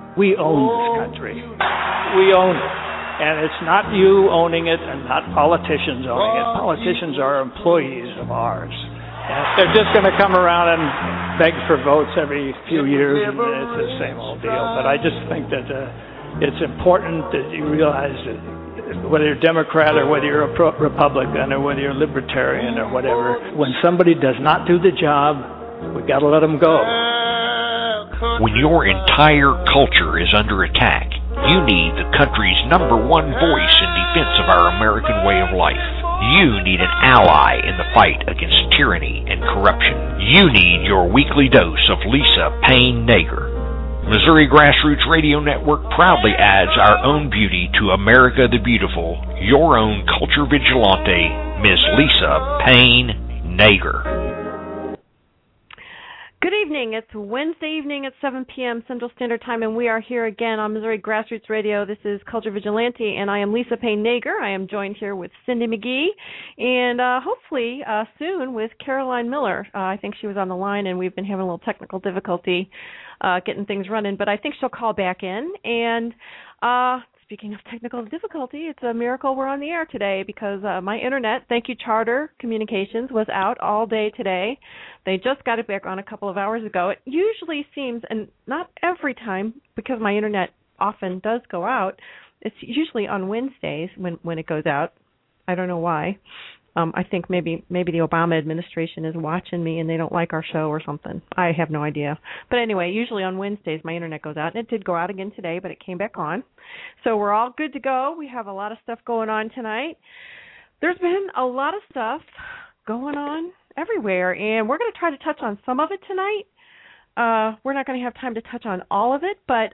We own this country. We own it. And it's not you owning it and not politicians owning it. Politicians are employees of ours. And they're just going to come around and beg for votes every few years, and it's the same old deal. But I just think that it's important that you realize that whether you're Democrat or whether you're a Republican or whether you're libertarian or whatever, when somebody does not do the job, we got to let them go. When your entire culture is under attack, you need the country's #1 voice in defense of our American way of life. You need an ally in the fight against tyranny and corruption. You need your weekly dose of Lisa Payne Nager. Missouri Grassroots Radio Network proudly adds our own beauty to America the Beautiful, your own culture vigilante, Ms. Lisa Payne Nager. Good evening. It's Wednesday evening at 7 p.m. Central Standard Time, and we are here again on Missouri Grassroots Radio. This is Culture Vigilante, and I am Lisa Payne Nager. I am joined here with Cindy McGee, and hopefully soon with Caroline Miller. I think she was on the line, and we've been having a little technical difficulty getting things running, but I think she'll call back in. And speaking of technical difficulty, it's a miracle we're on the air today because my internet, thank you Charter Communications, was out all day today. They just got it back on a couple of hours ago. It usually seems, and not every time, because my internet often does go out, it's usually on Wednesdays when it goes out. I don't know why. I think maybe the Obama administration is watching me and they don't like our show or something. I have no idea. But anyway, usually on Wednesdays my internet goes out, and it did go out again today, but it came back on. So we're all good to go. We have a lot of stuff going on tonight. There's been a lot of stuff going on everywhere, and we're going to try to touch on some of it tonight. We're not going to have time to touch on all of it, but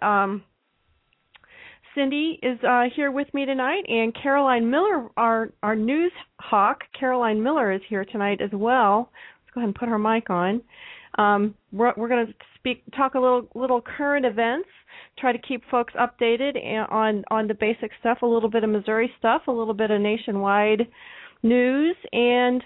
Cindy is here with me tonight, and Caroline Miller, our news hawk, Caroline Miller is here tonight as well. Let's go ahead and put her mic on. We're going to talk a little current events, try to keep folks updated on the basic stuff, a little bit of Missouri stuff, a little bit of nationwide news, and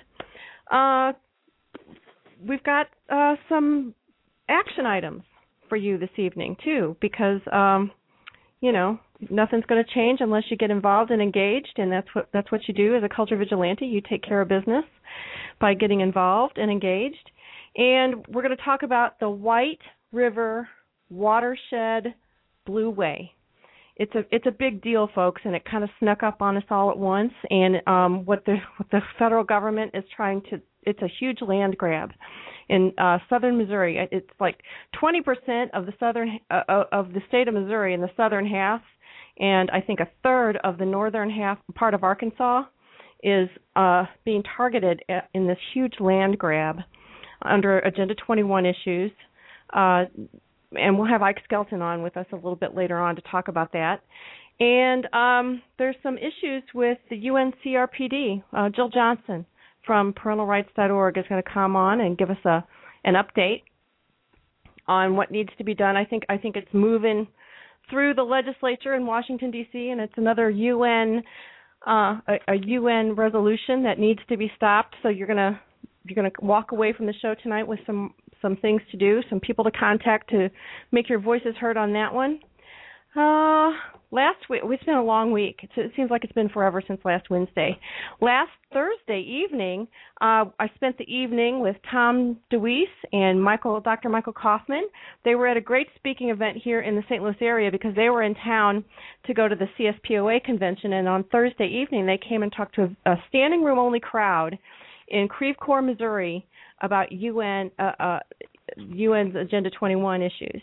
we've got some action items for you this evening too, because nothing's going to change unless you get involved and engaged, and that's what you do as a culture vigilante. You take care of business by getting involved and engaged. And we're going to talk about the White River Watershed Blueway. It's a big deal, folks, and it kind of snuck up on us all at once. And what the federal government is trying to, it's a huge land grab in southern Missouri. It's like 20% of the state of Missouri in the southern half, and I think a third of the northern half part of Arkansas is being targeted in this huge land grab under Agenda 21 issues. And we'll have Ike Skelton on with us a little bit later on to talk about that. And there's some issues with the UNCRPD. Jill Johnson from parentalrights.org is going to come on and give us an update on what needs to be done. I think it's moving through the legislature in Washington, D.C., and it's another UN resolution that needs to be stopped. So you're gonna walk away from the show tonight with some things to do, some people to contact to make your voices heard on that one. Last week, it's been a long week. It seems like it's been forever since last Wednesday. Last Thursday evening, I spent the evening with Tom DeWeese and Dr. Michael Kaufman. They were at a great speaking event here in the St. Louis area because they were in town to go to the CSPOA convention, and on Thursday evening they came and talked to a standing room only crowd in Creve Coeur, Missouri, about UN's Agenda 21 issues.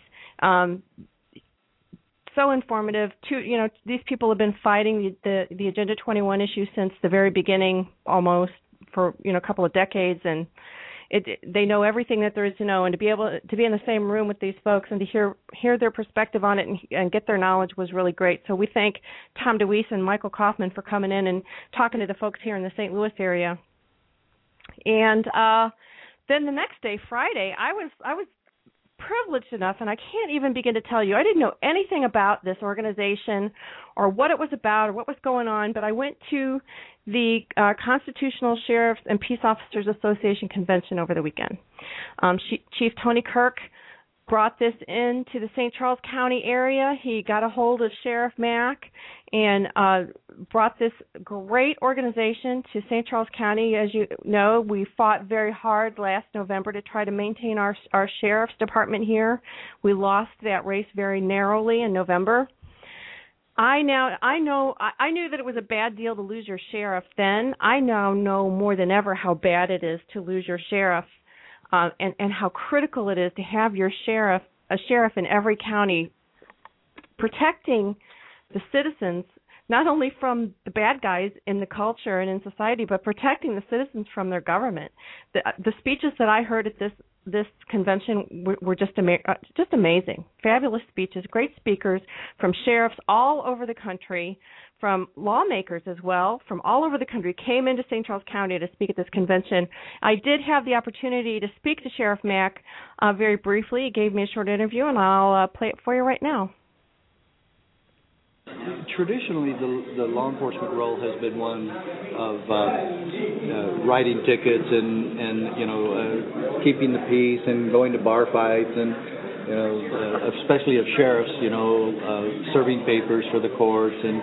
So informative. These people have been fighting the Agenda 21 issue since the very beginning, almost for a couple of decades, and they know everything that there is to know. And to be able to be in the same room with these folks and to hear their perspective on it and get their knowledge was really great. So we thank Tom DeWeese and Michael Kaufman for coming in and talking to the folks here in the St. Louis area. And then the next day, Friday, I was privileged enough, and I can't even begin to tell you, I didn't know anything about this organization or what it was about or what was going on, but I went to the Constitutional Sheriffs and Peace Officers Association convention over the weekend. Chief Tony Kirk brought this into the St. Charles County area. He got a hold of Sheriff Mack and brought this great organization to St. Charles County. As you know, we fought very hard last November to try to maintain our sheriff's department here. We lost that race very narrowly in November. I knew that it was a bad deal to lose your sheriff then. I now know more than ever how bad it is to lose your sheriff. And how critical it is to have a sheriff in every county protecting the citizens, not only from the bad guys in the culture and in society, but protecting the citizens from their government. The speeches that I heard at this convention were just amazing. Fabulous speeches, great speakers from sheriffs all over the country, from lawmakers as well, from all over the country, came into St. Charles County to speak at this convention. I did have the opportunity to speak to Sheriff Mack very briefly. He gave me a short interview, and I'll play it for you right now. Traditionally, the law enforcement role has been one of writing tickets and keeping the peace and going to bar fights and especially of sheriffs, serving papers for the courts and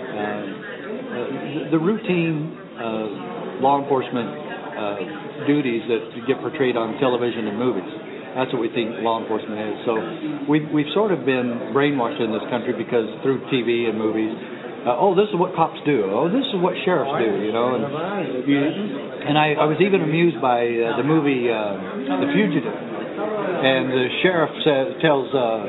the routine law enforcement duties that get portrayed on television and movies. That's what we think law enforcement is. So we've sort of been brainwashed in this country because through TV and movies, this is what cops do. Oh, this is what sheriffs do, And I was even amused by the movie The Fugitive. And the sheriff tells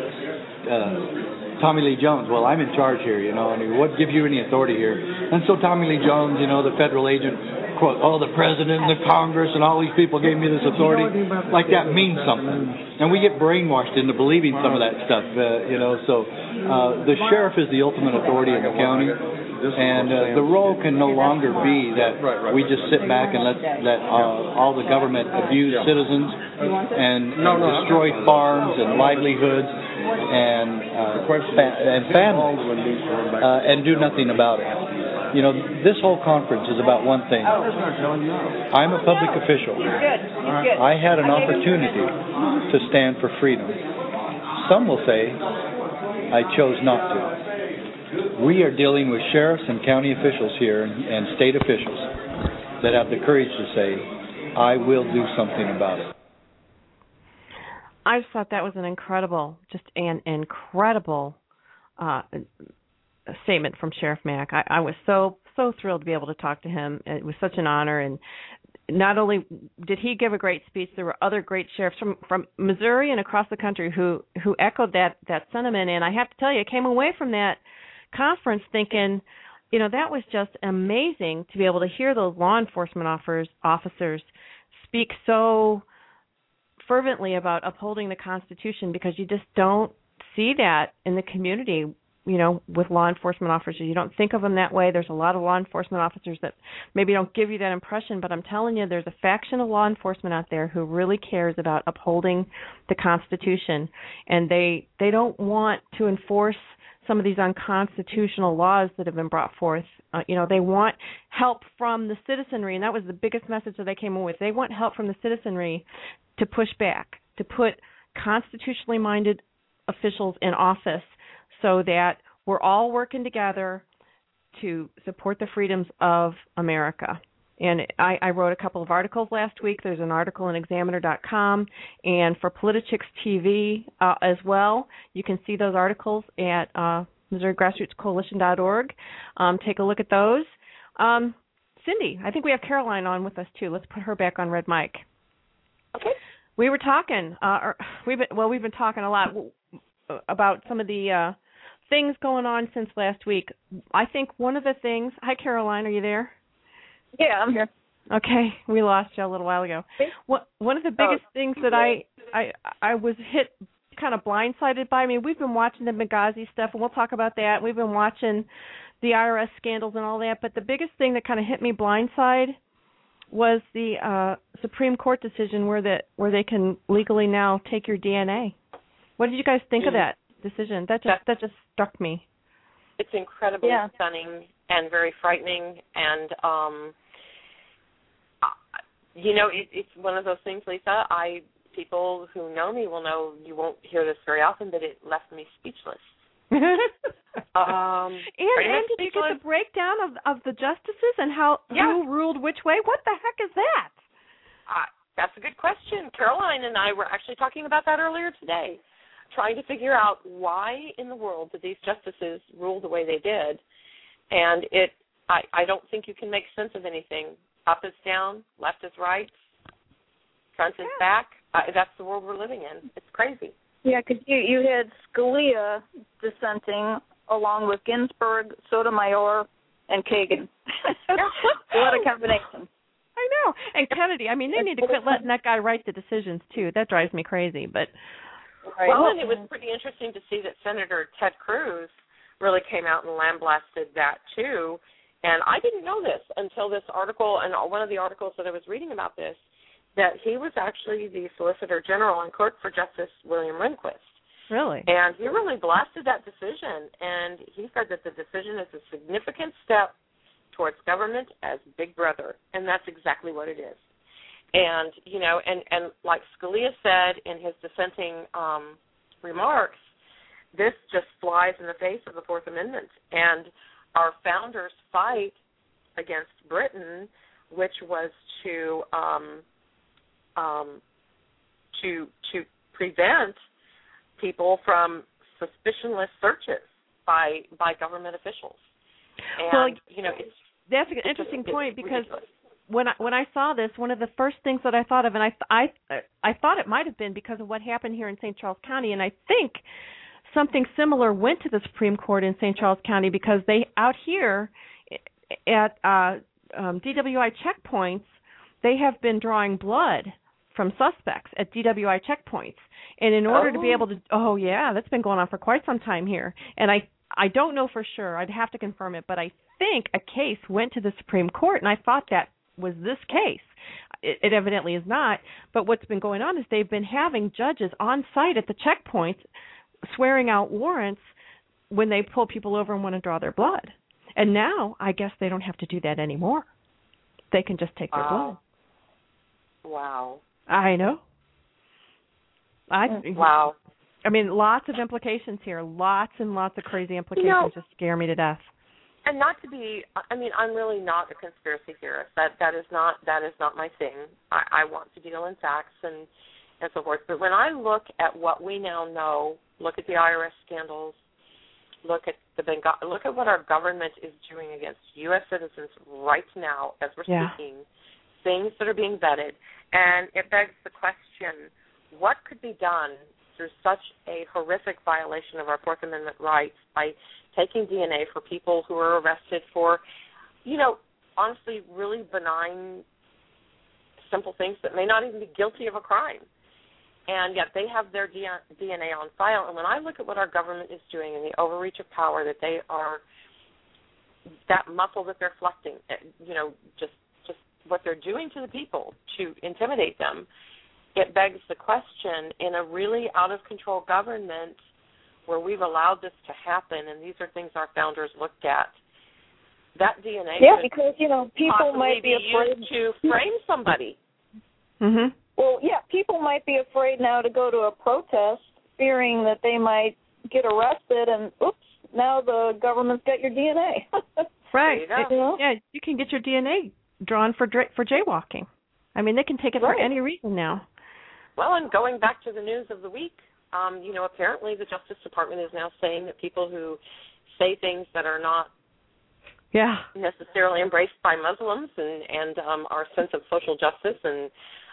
Tommy Lee Jones, well, I'm in charge here, and what gives you any authority here? And so Tommy Lee Jones, the federal agent, quote, the president and the Congress and all these people gave me this authority, like that means something. And we get brainwashed into believing some of that stuff, So the sheriff is the ultimate authority in the county, and the role can no longer be that we just sit back and let all the government abuse citizens and destroy farms and livelihoods and families and do nothing about it. This whole conference is about one thing. I'm a public official. I had an opportunity to stand for freedom. Some will say I chose not to. We are dealing with sheriffs and county officials here and state officials that have the courage to say, I will do something about it. I just thought that was an incredible statement from Sheriff Mack. I was so thrilled to be able to talk to him. It was such an honor, and not only did he give a great speech, there were other great sheriffs from Missouri and across the country who echoed that sentiment. And I have to tell you, I came away from that conference thinking, that was just amazing to be able to hear those law enforcement officers speak so fervently about upholding the Constitution, because you just don't see that in the community, with law enforcement officers. You don't think of them that way. There's a lot of law enforcement officers that maybe don't give you that impression, but I'm telling you, there's a faction of law enforcement out there who really cares about upholding the Constitution, and they don't want to enforce some of these unconstitutional laws that have been brought forth. They want help from the citizenry, and that was the biggest message that they came in with. They want help from the citizenry to push back, to put constitutionally minded officials in office so that we're all working together to support the freedoms of America. And I wrote a couple of articles last week. There's an article in Examiner.com and for Politichicks TV as well. You can see those articles at MissouriGrassrootsCoalition.org. Take a look at those. Cindy, I think we have Caroline on with us too. Let's put her back on red mic. Okay. We were talking. We've been talking a lot about some of the things going on since last week. I think one of the things. Hi, Caroline. Are you there? Yeah, I'm here. Okay, we lost you a little while ago. One of the biggest things that I was hit kind of blindsided by. I mean, we've been watching the Benghazi stuff, and we'll talk about that. We've been watching the IRS scandals and all that, but the biggest thing that kind of hit me blindside was the Supreme Court decision where they can legally now take your DNA. What did you guys think of that decision? That just struck me. It's incredibly stunning and very frightening, and it's one of those things, Lisa. people who know me will know you won't hear this very often, but it left me speechless. And did you get the breakdown of the justices and who ruled which way? What the heck is that? That's a good question. Caroline and I were actually talking about that earlier today, trying to figure out why in the world did these justices rule the way they did. And I don't think you can make sense of anything. Up is down, left is right, front is back. That's the world we're living in. It's crazy. Yeah, because you had Scalia dissenting along with Ginsburg, Sotomayor, and Kagan. What a combination. I know. And Kennedy, I mean, they need to quit letting that guy write the decisions, too. That drives me crazy. But Well, and it was pretty interesting to see that Senator Ted Cruz really came out and lambasted that, too. And I didn't know this until this article, and one of the articles that I was reading about this, that he was actually the Solicitor General and clerk for Justice William Rehnquist. Really? And he really blasted that decision, and he said that the decision is a significant step towards government as big brother, and that's exactly what it is. And, you know, and like Scalia said in his dissenting remarks, this just flies in the face of the Fourth Amendment. And our founders' fight against Britain, which was to prevent people from suspicionless searches by government officials. And, you know, that's an interesting point because when I saw this, one of the first things that I thought of, and I thought it might have been because of what happened here in St. Charles County, and I think something similar went to the Supreme Court in St. Charles County because they out here at DWI checkpoints, they have been drawing blood from suspects at DWI checkpoints. And in order to be able to, that's been going on for quite some time here. And I don't know for sure. I'd have to confirm it, but I think a case went to the Supreme Court, and I thought that was this case. It evidently is not. But what's been going on is they've been having judges on site at the checkpoints swearing out warrants when they pull people over and want to draw their blood. And now I guess they don't have to do that anymore. They can just take their blood. Wow. I know. Wow. I mean, lots of implications here. Lots and lots of crazy implications just scare me to death. And not to be, I mean, I'm really not a conspiracy theorist. That is not my thing. I want to deal in facts and so forth. But when I look at what we now know, look at the IRS scandals, look at what our government is doing against U.S. citizens right now as we're speaking, things that are being vetted, and it begs the question, what could be done through such a horrific violation of our Fourth Amendment rights by taking DNA for people who are arrested for, you know, honestly, really benign, simple things that may not even be guilty of a crime. And yet they have their DNA on file. And when I look at what our government is doing and the overreach of power that they are, that muscle that they're flexing, you know, just what they're doing to the people to intimidate them, it begs the question, in a really out-of-control government where we've allowed this to happen, and these are things our founders looked at, that DNA because, you know, people might be afraid used to frame somebody. Mm-hmm. Well, people might be afraid now to go to a protest, fearing that they might get arrested, and oops, now the government's got your DNA. Right. You know? Yeah, you can get your DNA drawn for jaywalking. I mean, they can take it for any reason now. Well, and going back to the news of the week, you know, apparently the Justice Department is now saying that people who say things that are not necessarily embraced by Muslims and our sense of social justice and,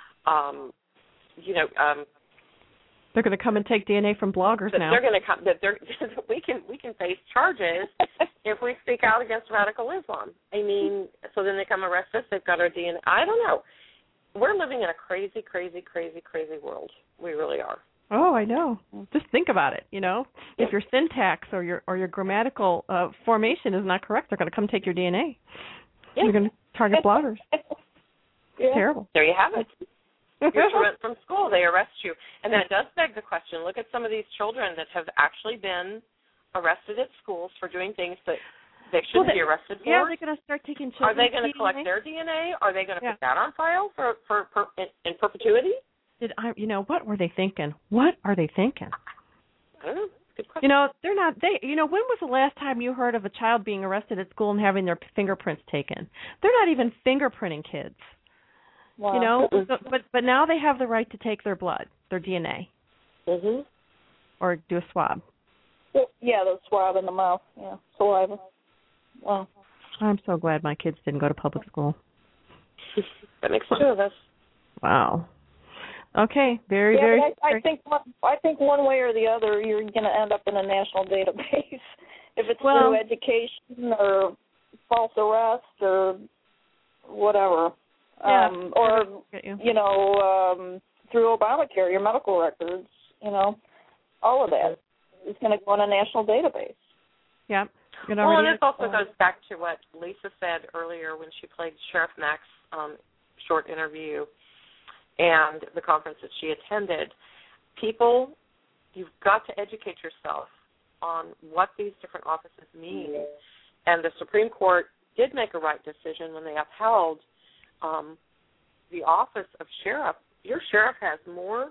you know, they're going to come and take DNA from bloggers now. They're going to come. We can face charges if we speak out against radical Islam. I mean, so then they come arrest us. They've got our DNA. I don't know. We're living in a crazy, crazy, crazy, crazy world. We really are. Oh, I know. Just think about it. You know, if your syntax or your grammatical formation is not correct, they're going to come take your DNA. Yeah. You're going to target bloggers. Terrible. There you have it. You're truant from school. They arrest you, and that does beg the question. Look at some of these children that have actually been arrested at schools for doing things that they shouldn't be arrested for. Yeah, they're going to start taking children's DNA. Are they going to collect their DNA? Are they going to put that on file for in perpetuity? what were they thinking? What are they thinking? I don't know. Good question. They're not. When was the last time you heard of a child being arrested at school and having their fingerprints taken? They're not even fingerprinting kids. Wow. But now they have the right to take their blood, their DNA, or do a swab. Yeah, the swab in the mouth. Yeah, saliva. Wow. I'm so glad my kids didn't go to public school. That makes two of us. Wow. Okay, very. I think one way or the other, you're going to end up in a national database. If it's through education or false arrest or whatever, or through Obamacare, your medical records, all of that is going to go in a national database. Yeah. Well, and this also goes back to what Lisa said earlier when she played Sheriff Mack's short interview and the conference that she attended. People, you've got to educate yourself on what these different offices mean. And the Supreme Court did make a right decision when they upheld the office of sheriff. Your sheriff has more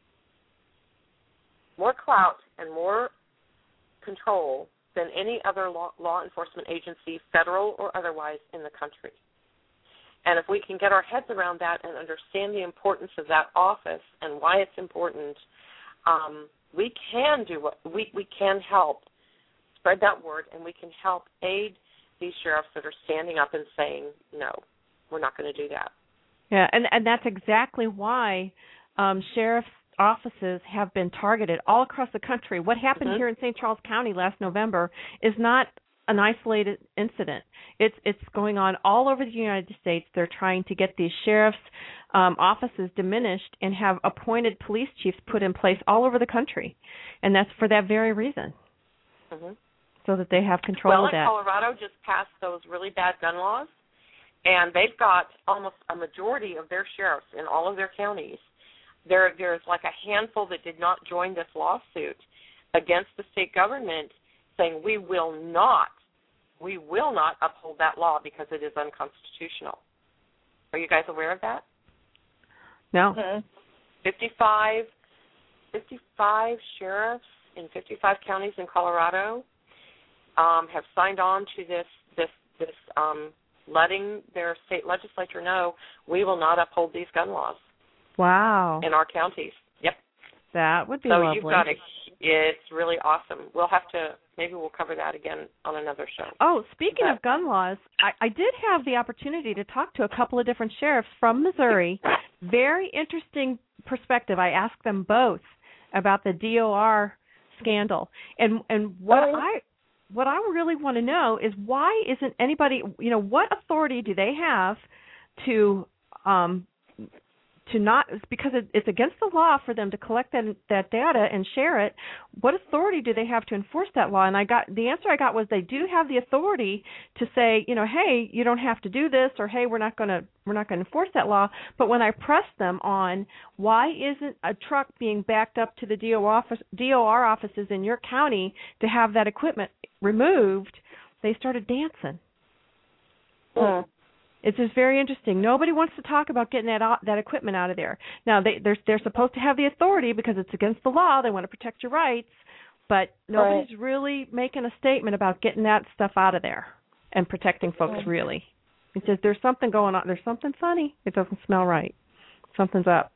clout and more control than any other law enforcement agency, federal or otherwise, in the country. And if we can get our heads around that and understand the importance of that office and why it's important, we can do what we can help spread that word, and we can help aid these sheriffs that are standing up and saying, no, we're not going to do that. Yeah, and that's exactly why sheriff's offices have been targeted all across the country. What happened here in St. Charles County last November is not an isolated incident. It's going on all over the United States. They're trying to get these sheriff's offices diminished and have appointed police chiefs put in place all over the country, and that's for that very reason, so that they have control of that. Well, Colorado just passed those really bad gun laws, and they've got almost a majority of their sheriffs in all of their counties. There's like a handful that did not join this lawsuit against the state government, saying we will not uphold that law because it is unconstitutional. Are you guys aware of that? No. 55 sheriffs in 55 counties in Colorado have signed on to this letting their state legislature know we will not uphold these gun laws. Wow. In our counties. Yep. That would be lovely. So you've got it's really awesome. Maybe we'll cover that again on another show. Oh, speaking of gun laws, I did have the opportunity to talk to a couple of different sheriffs from Missouri. Very interesting perspective. I asked them both about the DOR scandal. And what I really want to know is why isn't anybody, what authority do they have to not, because it's against the law for them to collect that data and share it. What authority do they have to enforce that law? And the answer I got was they do have the authority to say, hey, you don't have to do this, or hey, we're not going to enforce that law. But when I pressed them on why isn't a truck being backed up to the DOR offices in your county to have that equipment removed, they started dancing. It's just very interesting. Nobody wants to talk about getting that equipment out of there. Now, they're supposed to have the authority because it's against the law. They want to protect your rights, but nobody's really making a statement about getting that stuff out of there and protecting folks, really. It says there's something going on. There's something funny. It doesn't smell right. Something's up.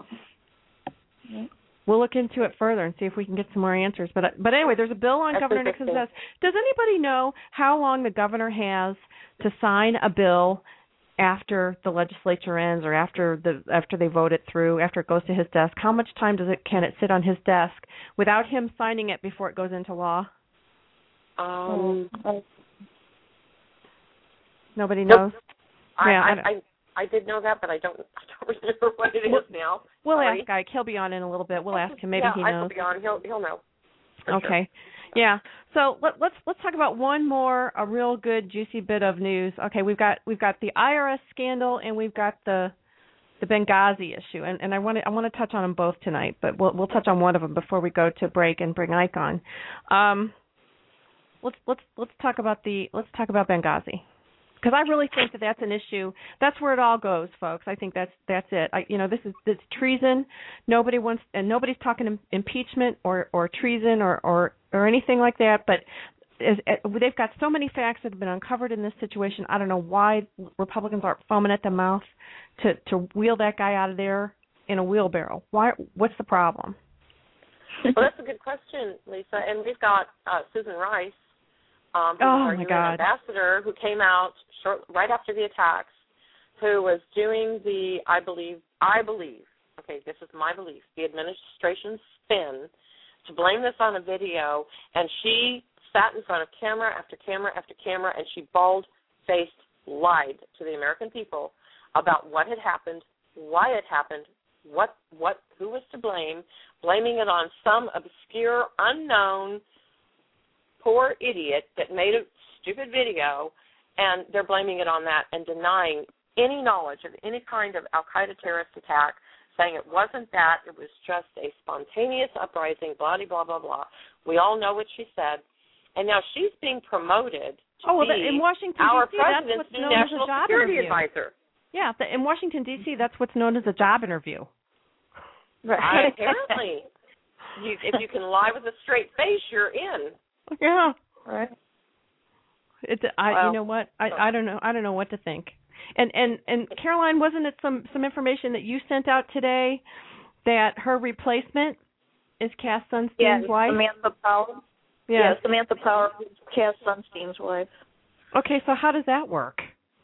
We'll look into it further and see if we can get some more answers. But anyway, there's a bill on Governor Nixon's desk. Does anybody know how long the governor has to sign a bill after the legislature ends, or after they vote it through, after it goes to his desk? How much time can it sit on his desk without him signing it before it goes into law? Nobody knows. I did know that, but I don't remember what it is now. We'll ask Ike. He'll be on in a little bit. We'll ask him. Maybe he knows. Yeah, Ike will be on. He'll know. Okay. Sure. Yeah. So let's talk about one more, a real good juicy bit of news. Okay, we've got the IRS scandal, and we've got the Benghazi issue, and I want to touch on them both tonight, but we'll touch on one of them before we go to break and bring Ike on. Let's talk about Benghazi, because I really think that that's an issue. That's where it all goes, folks. I think that's it. This treason. Nobody wants, and nobody's talking impeachment or treason or anything like that. But they've got so many facts that have been uncovered in this situation. I don't know why Republicans aren't foaming at the mouth to wheel that guy out of there in a wheelbarrow. Why? What's the problem? Well, that's a good question, Lisa. And we've got Susan Rice, who's our UN ambassador, who came out right after the attacks, who was doing the, I believe, okay, this is my belief, the administration's spin to blame this on a video, and she sat in front of camera after camera after camera, and she bald-faced lied to the American people about what had happened, why it happened, who was to blame, blaming it on some obscure, unknown, poor idiot that made a stupid video, and they're blaming it on that and denying any knowledge of any kind of al-Qaeda terrorist attack, saying it wasn't that, it was just a spontaneous uprising, blah, blah, blah, blah. We all know what she said. And now she's being promoted to be in Washington, our D.C., president's new national security advisor. Yeah, in Washington, D.C., that's what's known as a job interview. Right. Apparently. If you can lie with a straight face, you're in. Yeah. Right. You know what? I don't know. I don't know what to think. And Caroline, wasn't it some information that you sent out today that her replacement is Cass Sunstein's wife? Samantha Power. Yeah, Samantha Power, Cass Sunstein's wife. Okay, so how does that work?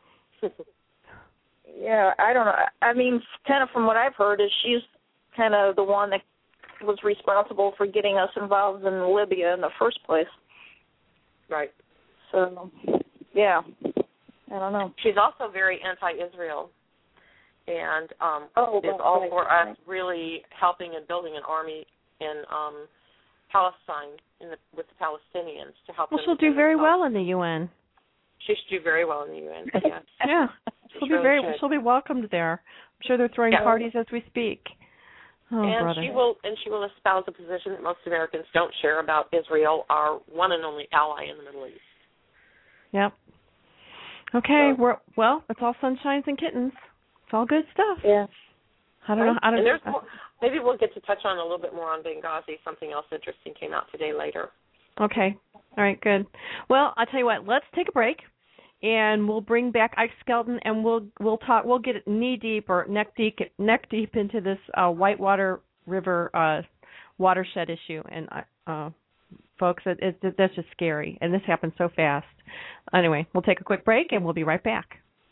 Yeah, I don't know. I mean, kind of from what I've heard is she's kind of the one that was responsible for getting us involved in Libya in the first place. Right. So, yeah, I don't know. She's also very anti-Israel and is all for us really helping and building an army in Palestine with the Palestinians to help them. Well, she'll do very well in the UN. She should do very well in the UN, yes. Yeah, she'll be welcomed there. I'm sure they're throwing parties as we speak. Oh, and brother. she will espouse a position that most Americans don't share about Israel, our one and only ally in the Middle East. Yep. Okay, it's all sunshines and kittens. It's all good stuff. Yeah. I don't know. Maybe we'll get to touch on a little bit more on Benghazi. Something else interesting came out today later. Okay. All right, good. Well, I'll tell you what, let's take a break, and we'll bring back Ike Skelton, and we'll talk. We'll get knee deep or neck deep into this Whitewater River watershed issue. And folks, that's just scary, and this happened so fast. Anyway, we'll take a quick break, and we'll be right back.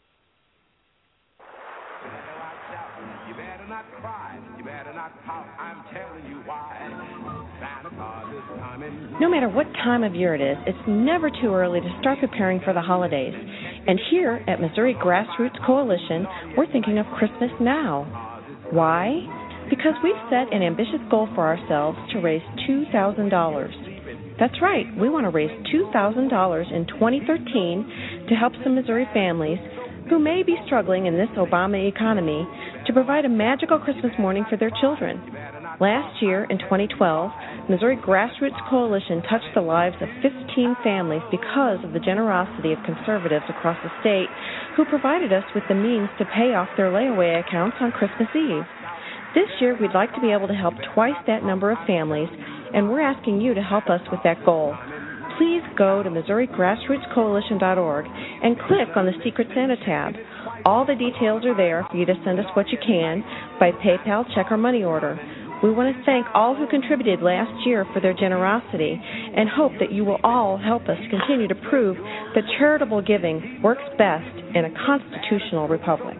You better not cry. You better not pout. I'm telling you why. Santa Claus is coming. No matter what time of year it is, it's never too early to start preparing for the holidays. And here at Missouri Grassroots Coalition, we're thinking of Christmas now. Why? Because we've set an ambitious goal for ourselves to raise $2,000. That's right, we want to raise $2,000 in 2013 to help some Missouri families who may be struggling in this Obama economy to provide a magical Christmas morning for their children. Last year, in 2012, Missouri Grassroots Coalition touched the lives of 15 families because of the generosity of conservatives across the state who provided us with the means to pay off their layaway accounts on Christmas Eve. This year, we'd like to be able to help twice that number of families, and we're asking you to help us with that goal. Please go to MissouriGrassrootsCoalition.org and click on the Secret Santa tab. All the details are there for you to send us what you can by PayPal, check, or money order. We want to thank all who contributed last year for their generosity and hope that you will all help us continue to prove that charitable giving works best in a constitutional republic.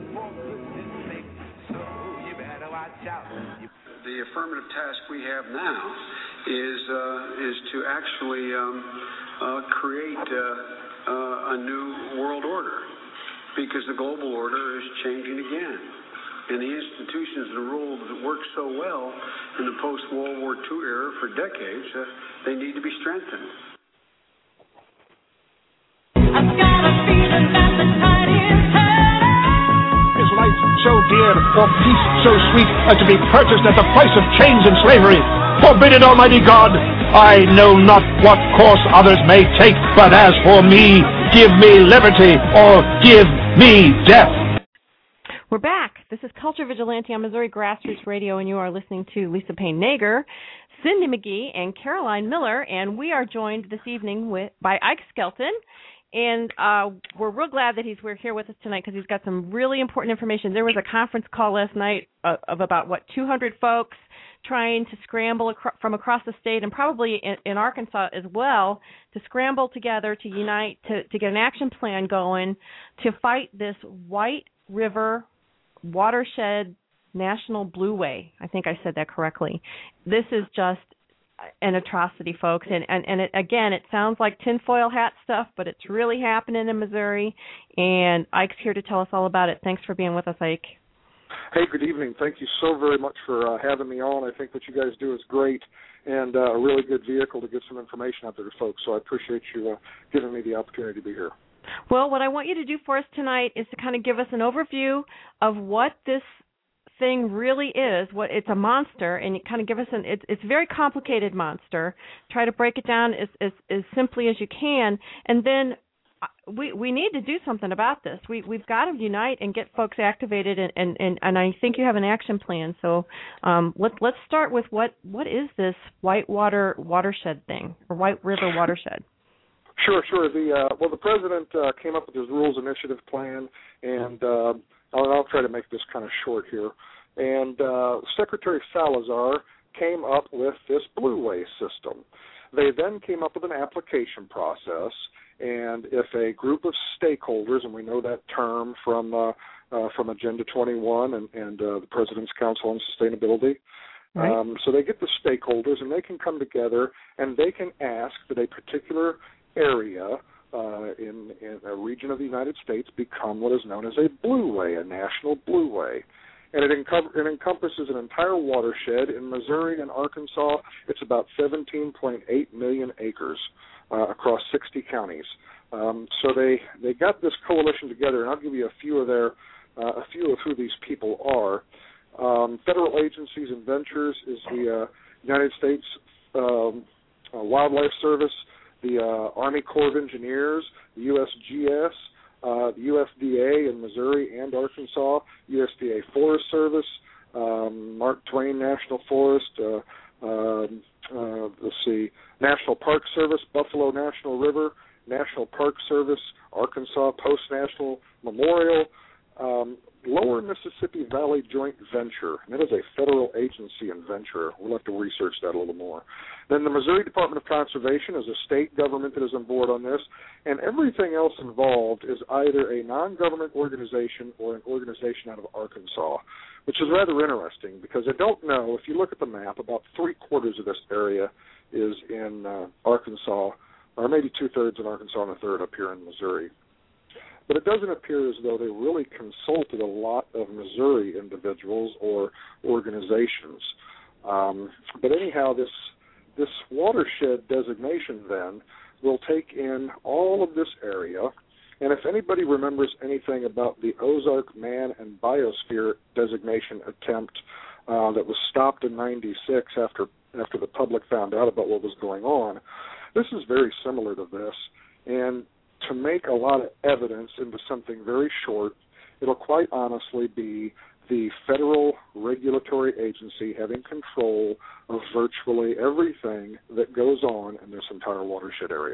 The affirmative task we have now is to actually create a new world order, because the global order is changing again. And the institutions and rules that worked so well in the post-World War II era for decades, they need to be strengthened. I've got a feeling that the tide is turning. Is life so dear, or peace so sweet, as to be purchased at the price of chains and slavery? Forbid it, Almighty God! I know not what course others may take, but as for me, give me liberty or give me death. We're back. This is Culture Vigilante on Missouri Grassroots Radio, and you are listening to Lisa Payne Nager, Cindy McGee, and Caroline Miller, and we are joined this evening by Ike Skelton, and we're real glad that we're here with us tonight because he's got some really important information. There was a conference call last night of about, 200 folks trying to scramble from across the state and probably in Arkansas as well to scramble together to unite to get an action plan going to fight this White River Watershed National Blueway. I think I said that correctly. This is just an atrocity, folks. And it sounds like tinfoil hat stuff, but it's really happening in Missouri. And Ike's here to tell us all about it. Thanks for being with us, Ike. Hey, good evening. Thank you so very much for having me on. I think what you guys do is great and a really good vehicle to get some information out there to folks. So I appreciate you giving me the opportunity to be here. Well, what I want you to do for us tonight is to kind of give us an overview of what this thing really is. What it's a monster, and you kind of give us it's a very complicated monster. Try to break it down as simply as you can, and then we need to do something about this. We've got to unite and get folks activated, and I think you have an action plan. So let's start with what is this Whitewater watershed thing, or White River watershed? Sure. The president came up with his rules initiative plan, and I'll try to make this kind of short here. And Secretary Salazar came up with this Blueway system. They then came up with an application process, and if a group of stakeholders, and we know that term from Agenda 21 and the President's Council on Sustainability, right. So they get the stakeholders, and they can come together, and they can ask that a particular area in a region of the United States become what is known as a blueway, a national blueway. And it encompasses an entire watershed. In Missouri and Arkansas, it's about 17.8 million acres across 60 counties. So they got this coalition together, and I'll give you a few of who these people are. Federal agencies and ventures is the United States Wildlife Service, the Army Corps of Engineers, the USGS, the USDA in Missouri and Arkansas, USDA Forest Service, Mark Twain National Forest, National Park Service, Buffalo National River, National Park Service, Arkansas Post National Memorial, Lower Mississippi Valley Joint Venture. And that is a federal agency and venture. We'll have to research that a little more. Then the Missouri Department of Conservation is a state government that is on board on this, and everything else involved is either a non-government organization or an organization out of Arkansas, which is rather interesting because I don't know, if you look at the map, about 3/4 of this area is in Arkansas, or maybe 2/3 in Arkansas and 1/3 up here in Missouri. But it doesn't appear as though they really consulted a lot of Missouri individuals or organizations. But anyhow, this watershed designation then will take in all of this area. And if anybody remembers anything about the Ozark Man and Biosphere designation attempt that was stopped in '96 after the public found out about what was going on, this is very similar to this. And to make a lot of evidence into something very short, it'll quite honestly be the federal regulatory agency having control of virtually everything that goes on in this entire watershed area.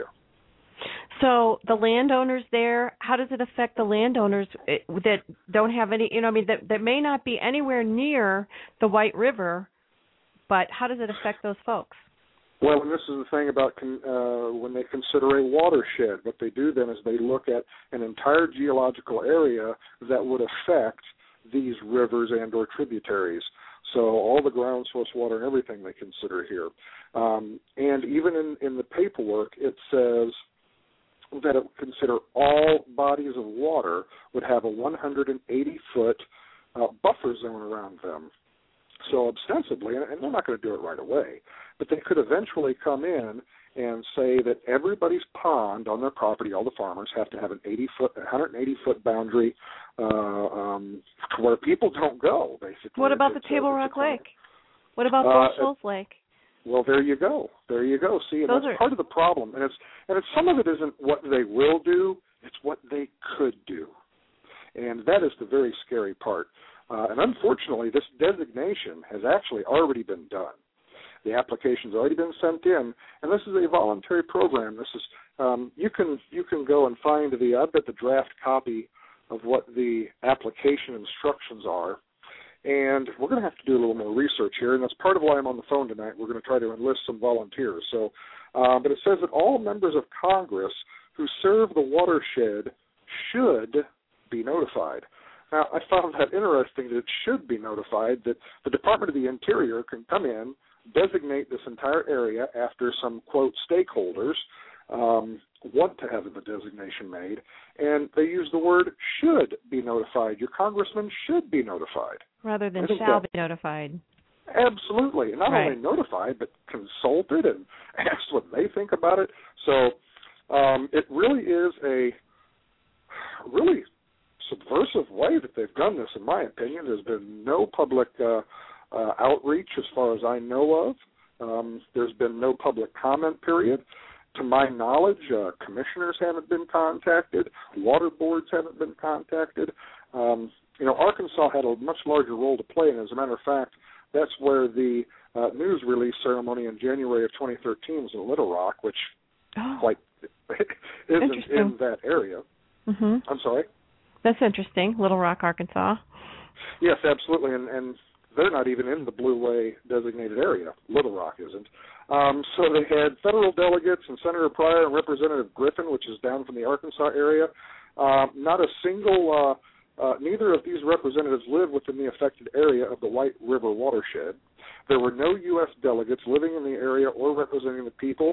So the landowners there, how does it affect the landowners that don't have any, that may not be anywhere near the White River, but how does it affect those folks? Well, and this is the thing about when they consider a watershed, what they do then is they look at an entire geological area that would affect these rivers and or tributaries. So all the ground source water and everything they consider here. And even in the paperwork, it says that it would consider all bodies of water would have a 180-foot buffer zone around them. So ostensibly, and they're not going to do it right away, but they could eventually come in and say that everybody's pond on their property, all the farmers, have to have an 180-foot boundary where people don't go, basically. What about the Table Rock Lake? What about Bull Shoals Lake? Well, there you go. See, and that's part of the problem. And it's some of it isn't what they will do; it's what they could do, and that is the very scary part. And unfortunately, this designation has actually already been done. The application's already been sent in, and this is a voluntary program. This is you can go and find I've got the draft copy of what the application instructions are, and we're going to have to do a little more research here, and that's part of why I'm on the phone tonight. We're going to try to enlist some volunteers. So, but it says that all members of Congress who serve the watershed should be notified. Now, I found that interesting that it should be notified, that the Department of the Interior can come in, designate this entire area after some, quote, stakeholders want to have the designation made, and they use the word should be notified. Your congressman should be notified. Rather than shall be notified. Absolutely. And not only notified, but consulted and asked what they think about it. So it really is a really subversive way that they've done this, in my opinion. There's been no public outreach as far as I know of. There's been no public comment period. To my knowledge, commissioners haven't been contacted. Water boards haven't been contacted. Arkansas had a much larger role to play, and as a matter of fact, that's where the news release ceremony in January of 2013 was in Little Rock, which quite isn't in that area. Mm-hmm. I'm sorry? That's interesting, Little Rock, Arkansas. Yes, absolutely, and they're not even in the Blue Way designated area. Little Rock isn't. So they had federal delegates and Senator Pryor and Representative Griffin, which is down from the Arkansas area. Not a single, neither of these representatives live within the affected area of the White River watershed. There were no U.S. delegates living in the area or representing the people.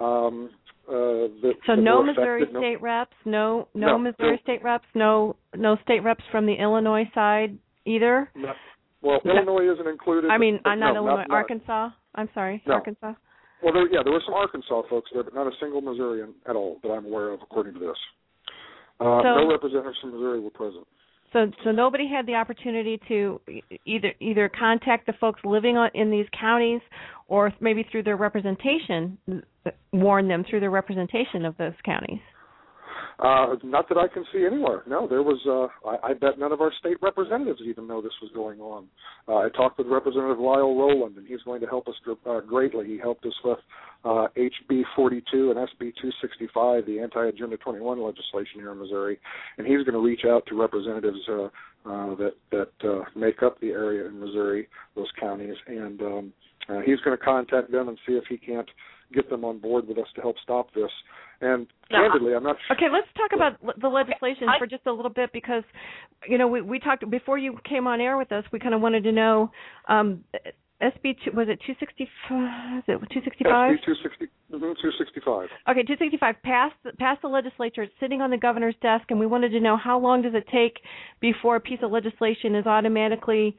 So no Missouri state reps, no Missouri state reps, no state reps from the Illinois side either? No. Well, Illinois isn't included. I mean, not Illinois, Arkansas. I'm sorry, no. Arkansas. Well, there were some Arkansas folks there, but not a single Missourian at all that I'm aware of, according to this. No representatives from Missouri were present. So nobody had the opportunity to either contact the folks living in these counties, or maybe through their representation, warn them through their representation of those counties. Not that I can see anywhere. No, there was. I bet none of our state representatives even know this was going on. I talked with Representative Lyle Rowland, and he's going to help us greatly. He helped us with HB 42 and SB 265, the anti-Agenda 21 legislation here in Missouri, and he's going to reach out to representatives that make up the area in Missouri, those counties, and he's going to contact them and see if he can't get them on board with us to help stop this. And candidly, I'm not sure. Okay, let's talk about the legislation for just a little bit, because, we talked before you came on air with us. We kind of wanted to know, SB, was it 265? Is it 265? SB 265. Okay, 265 passed the legislature. It's sitting on the governor's desk, and we wanted to know how long does it take before a piece of legislation is automatically,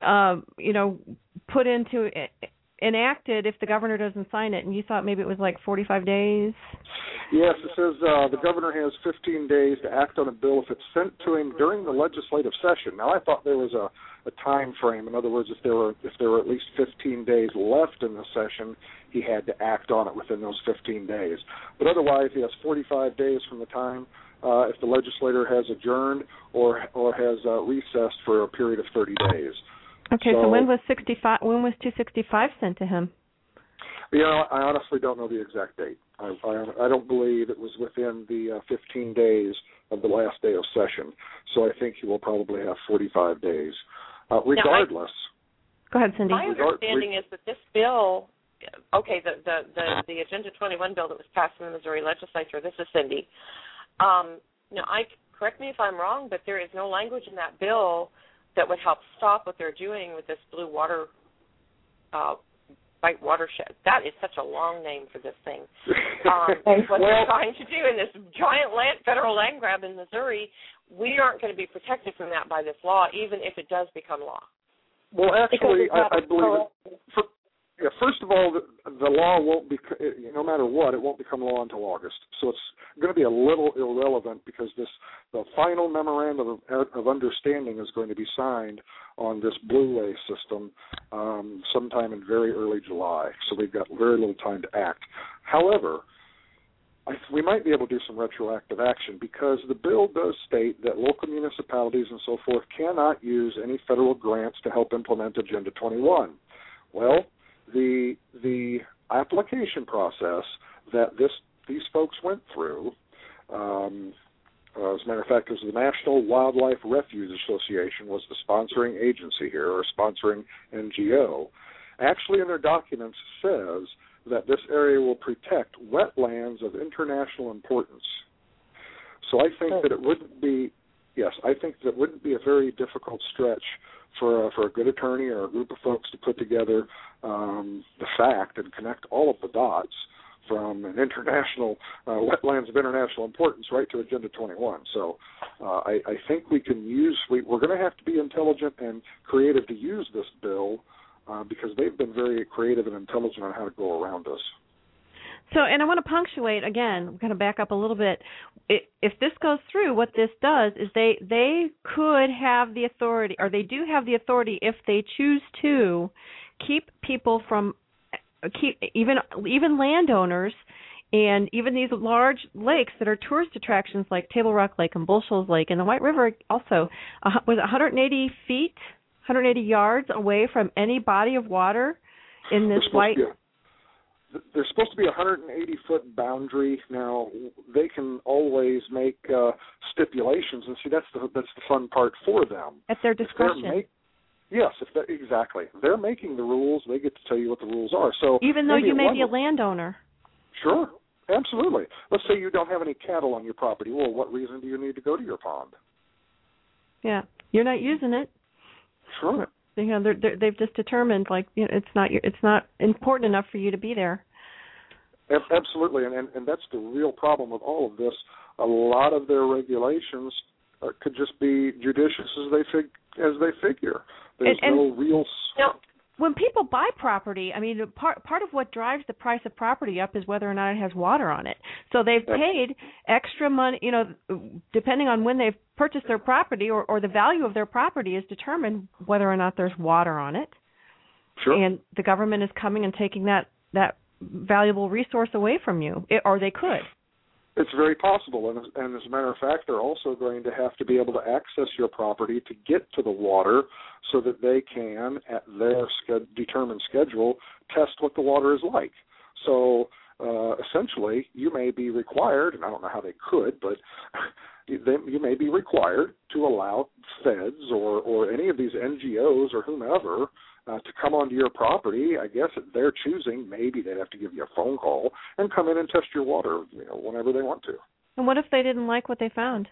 put into enacted if the governor doesn't sign it, and you thought maybe it was like 45 days? Yes, it says the governor has 15 days to act on a bill if it's sent to him during the legislative session. Now, I thought there was a time frame. In other words, if there were at least 15 days left in the session, he had to act on it within those 15 days. But otherwise, he has 45 days from the time if the legislator has adjourned or has recessed for a period of 30 days. Okay, so when was 265 sent to him? I honestly don't know the exact date. I don't believe it was within the 15 days of the last day of session. So I think he will probably have 45 days. Regardless. Go ahead, Cindy. My understanding is that this bill, the Agenda 21 bill that was passed in the Missouri legislature, this is Cindy. Correct me if I'm wrong, but there is no language in that bill that would help stop what they're doing with this Blue Water White Watershed. That is such a long name for this thing. What they're trying to do in this giant federal land grab in Missouri, we aren't going to be protected from that by this law, even if it does become law. Well, actually, I believe Yeah, first of all, the law won't be, no matter what, it won't become law until August. So it's going to be a little irrelevant because the final memorandum of understanding is going to be signed on this Blueway system sometime in very early July. So we've got very little time to act. However, we might be able to do some retroactive action because the bill does state that local municipalities and so forth cannot use any federal grants to help implement Agenda 21. Well, the application process that these folks went through, as a matter of fact, it was the National Wildlife Refuge Association was the sponsoring agency here, or sponsoring NGO, actually in their documents says that this area will protect wetlands of international importance. So I think that it wouldn't be, a very difficult stretch for a good attorney or a group of folks to put together the fact and connect all of the dots from an international wetlands of international importance right to Agenda 21. So I think we can we're going to have to be intelligent and creative to use this bill because they've been very creative and intelligent on how to go around us. So, and I want to punctuate again. I'm going to back up a little bit. If this goes through, what this does is they could have the authority, or they do have the authority, if they choose to, keep people from, even landowners, and even these large lakes that are tourist attractions like Table Rock Lake and Bull Shoals Lake, and the White River also was 180 feet, 180 yards away from any body of water in this white. There's supposed to be a 180-foot boundary. Now they can always make stipulations, and see that's the fun part for them. At their discretion. Exactly. They're making the rules. They get to tell you what the rules are. So even though you may be a landowner. Sure, absolutely. Let's say you don't have any cattle on your property. Well, what reason do you need to go to your pond? Yeah, you're not using it. Sure. You know, they've just determined, it's not important enough for you to be there. Absolutely, and that's the real problem with all of this. A lot of their regulations could just be judicious as they figure. There's no real. When people buy property, I mean, part of what drives the price of property up is whether or not it has water on it. So they've paid extra money, depending on when they've purchased their property or the value of their property is determined whether or not there's water on it. Sure. And the government is coming and taking that valuable resource away from you, or they could. It's very possible, and as a matter of fact, they're also going to have to be able to access your property to get to the water so that they can, at their determined schedule, test what the water is like. So essentially, you may be required, and I don't know how they could, but you may be required to allow feds or any of these NGOs or whomever to come onto your property. I guess at their choosing, maybe they'd have to give you a phone call and come in and test your water, whenever they want to. And what if they didn't like what they found?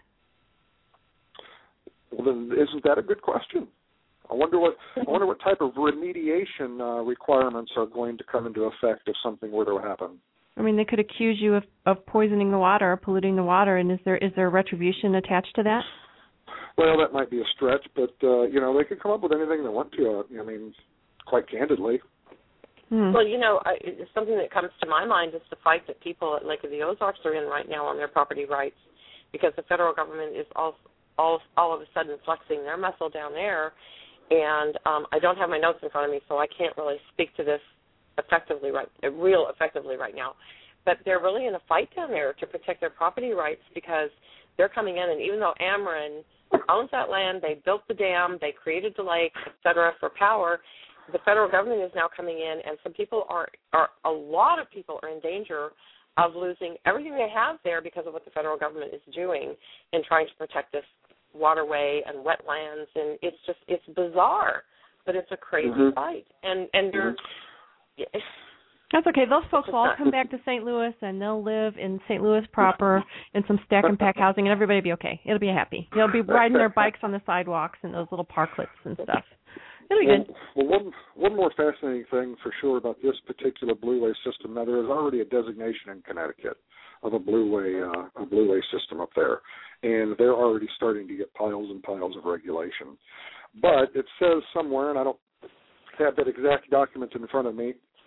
Well, then isn't that a good question? I wonder what type of remediation requirements are going to come into effect if something were to happen. I mean, they could accuse you of poisoning the water or polluting the water, and is there retribution attached to that? Well, that might be a stretch, but they could come up with anything they want to. I mean, quite candidly. Well, something that comes to my mind is the fight that people at Lake of the Ozarks are in right now on their property rights, because the federal government is all of a sudden flexing their muscle down there, and I don't have my notes in front of me, so I can't really speak to this effectively right now. But they're really in a fight down there to protect their property rights, because they're coming in, and even though Ameren owns that land, they built the dam, they created the lake, et cetera, for power, the federal government is now coming in, and a lot of people are in danger of losing everything they have there because of what the federal government is doing in trying to protect this waterway and wetlands, and it's bizarre, but it's a crazy fight, and they're. That's okay. Those folks will all come back to St. Louis, and they'll live in St. Louis proper in some stack and pack housing, and everybody will be okay. It'll be happy. They'll be riding their bikes on the sidewalks and those little parklets and stuff. It'll be good. Well, one more fascinating thing for sure about this particular Blueway system. Now, there is already a designation in Connecticut of a Blueway system up there, and they're already starting to get piles and piles of regulation. But it says somewhere, and I don't have that exact document in front of me,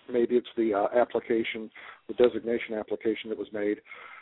maybe it's the application, the designation application that was made.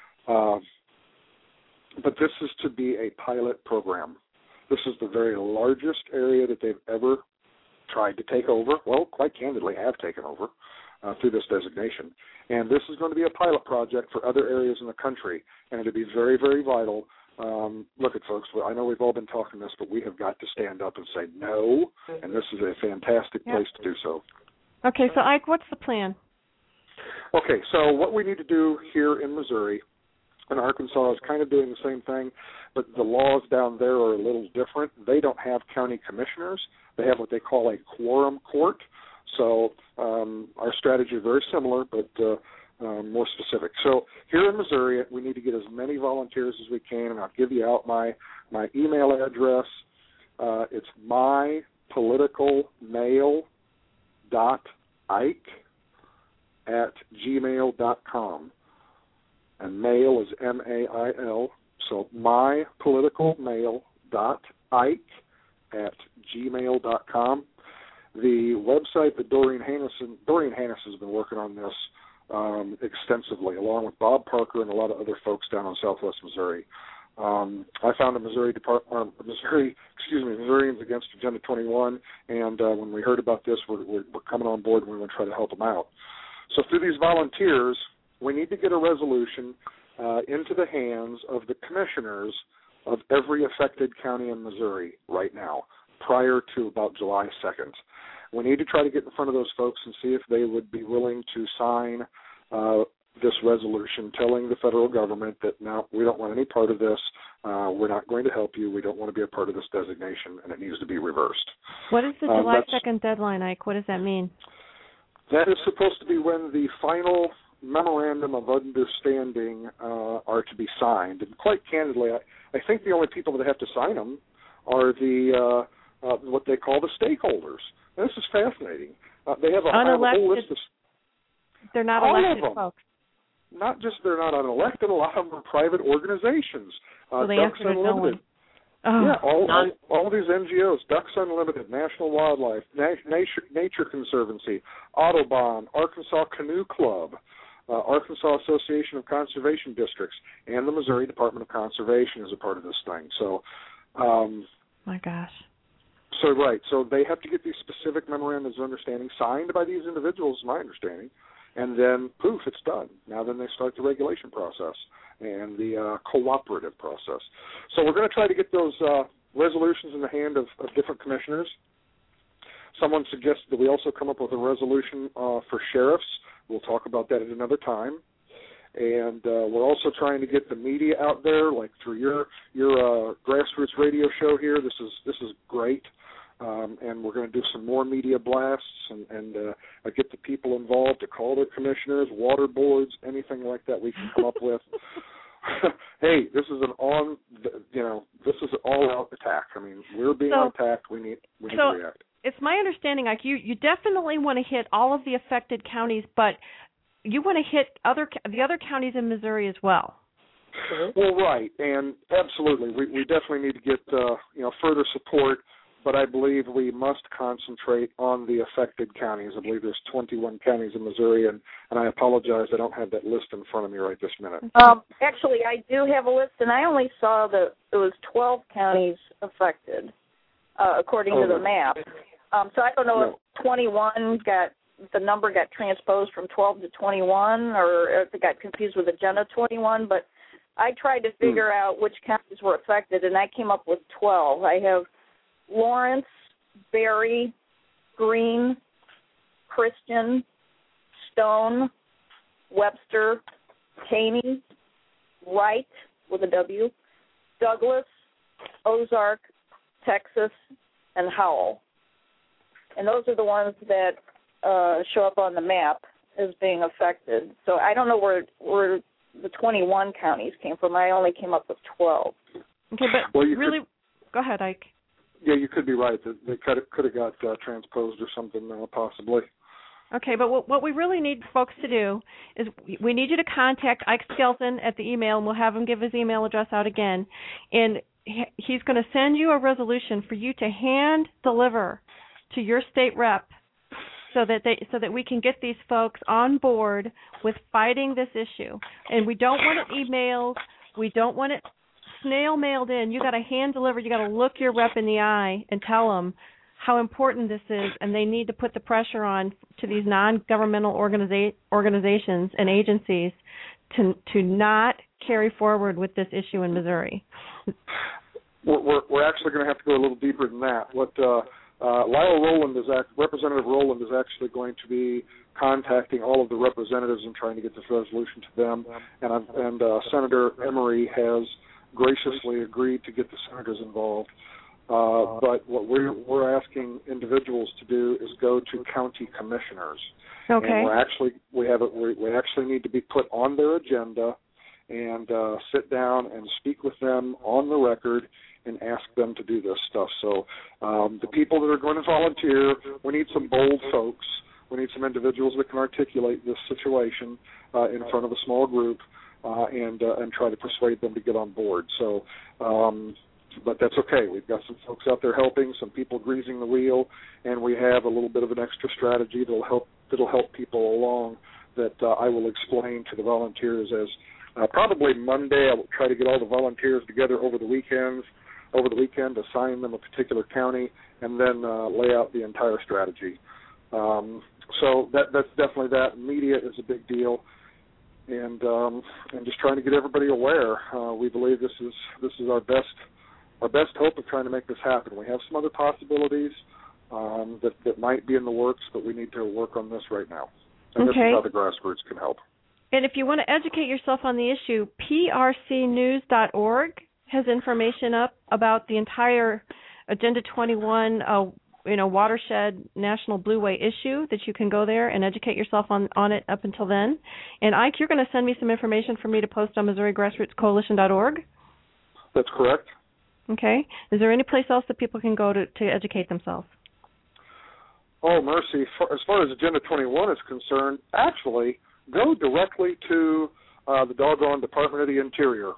But this is to be a pilot program. This is the very largest area that they've ever tried to take over. Well, quite candidly, have taken over through this designation. And this is going to be a pilot project for other areas in the country, and it'll be very, very vital. Look at folks, I know we've all been talking this, but we have got to stand up and say no, and this is a fantastic place to do so. Okay, so Ike, what's the plan? Okay, so what we need to do here in Missouri, and Arkansas is kind of doing the same thing, but the laws down there are a little different. They don't have county commissioners. They have what they call a quorum court. So our strategy is very similar, but more specific. So here in Missouri, we need to get as many volunteers as we can, and I'll give you out my email address. It's mypoliticalmail.ike@gmail.com. And mail is MAIL, so mypoliticalmail.ike@gmail.com. The website that Doreen Hannes has been working on this extensively, along with Bob Parker and a lot of other folks down in Southwest Missouri. I founded Missourians Against Agenda 21, and when we heard about this, we're coming on board and we're going to try to help them out. So through these volunteers, we need to get a resolution into the hands of the commissioners of every affected county in Missouri right now, prior to about July 2nd. We need to try to get in front of those folks and see if they would be willing to sign this resolution telling the federal government that, no, we don't want any part of this. We're not going to help you. We don't want to be a part of this designation, and it needs to be reversed. What is the July 2nd deadline, Ike? What does that mean? That is supposed to be when the final memorandum of understanding are to be signed. And quite candidly, I think the only people that have to sign them are the what they call the stakeholders. And this is fascinating. They have a whole list of... They're not elected folks. Not just they're not unelected, a lot of them are private organizations. So the answer is no one. Oh. Yeah, all these NGOs, Ducks Unlimited, National Wildlife, Nature Conservancy, Audubon, Arkansas Canoe Club, Arkansas Association of Conservation Districts, and the Missouri Department of Conservation is a part of this thing. So, my gosh. So they have to get these specific memorandums of understanding signed by these individuals, my understanding, and then poof, it's done. Now then they start the regulation process and the cooperative process. So we're going to try to get those resolutions in the hand of different commissioners. Someone suggested that we also come up with a resolution for sheriffs. We'll talk about that at another time. And we're also trying to get the media out there, like through your grassroots radio show here. This is great. And we're going to do some more media blasts and get the people involved to call their commissioners, water boards, anything like that we can come up with. Hey, this is an all-out attack. I mean, we're being attacked. We need to react. It's my understanding, like you definitely want to hit all of the affected counties, but you want to hit the other counties in Missouri as well. Well, right, and absolutely, we definitely need to get further support. But I believe we must concentrate on the affected counties. I believe there's 21 counties in Missouri, and I apologize, I don't have that list in front of me right this minute. Actually, I do have a list, and I only saw that there was 12 counties affected, according to the map. So I don't know if 21 the number got transposed from 12 to 21, or if it got confused with Agenda 21, but I tried to figure out which counties were affected, and I came up with 12. I have Lawrence, Berry, Greene, Christian, Stone, Webster, Taney, Wright with a W, Douglas, Ozark, Texas, and Howell. And those are the ones that show up on the map as being affected. So I don't know where the 21 counties came from. I only came up with 12. Okay, but go ahead, Ike. Yeah, you could be right. They could have got transposed or something, possibly. Okay, but what we really need folks to do is we need you to contact Ike Skelton at the email, and we'll have him give his email address out again. And he's going to send you a resolution for you to hand deliver to your state rep so that we can get these folks on board with fighting this issue. And we don't want it emailed. We don't want it snail mailed in. You got to hand deliver. You got to look your rep in the eye and tell them how important this is, and they need to put the pressure on to these non-governmental organizations and agencies to not carry forward with this issue in Missouri. We're actually going to have to go a little deeper than that. What Representative Rowland is actually going to be contacting all of the representatives and trying to get this resolution to them, and Senator Emery has graciously agreed to get the senators involved. But what we're asking individuals to do is go to county commissioners. Okay. And we actually need to be put on their agenda and sit down and speak with them on the record and ask them to do this stuff. So the people that are going to volunteer, we need some bold folks. We need some individuals that can articulate this situation in front of a small group and try to persuade them to get on board. So, but that's okay. We've got some folks out there helping, some people greasing the wheel, and we have a little bit of an extra strategy that'll help people along that I will explain to the volunteers as probably Monday. I will try to get all the volunteers together over the weekend, assign them a particular county, and then lay out the entire strategy. So that's definitely that. Media is a big deal, and just trying to get everybody aware. We believe this is our best hope of trying to make this happen. We have some other possibilities that might be in the works, but we need to work on this right now. And okay. This is how the grassroots can help. And if you want to educate yourself on the issue, prcnews.org has information up about the entire Agenda 21 watershed National Blueway issue that you can go there and educate yourself on it up until then. And Ike, you're going to send me some information for me to post on MissouriGrassrootsCoalition.org? That's correct. Okay. Is there any place else that people can go to educate themselves? Oh, mercy. As far as Agenda 21 is concerned, actually, go directly to the doggone Department of the Interior.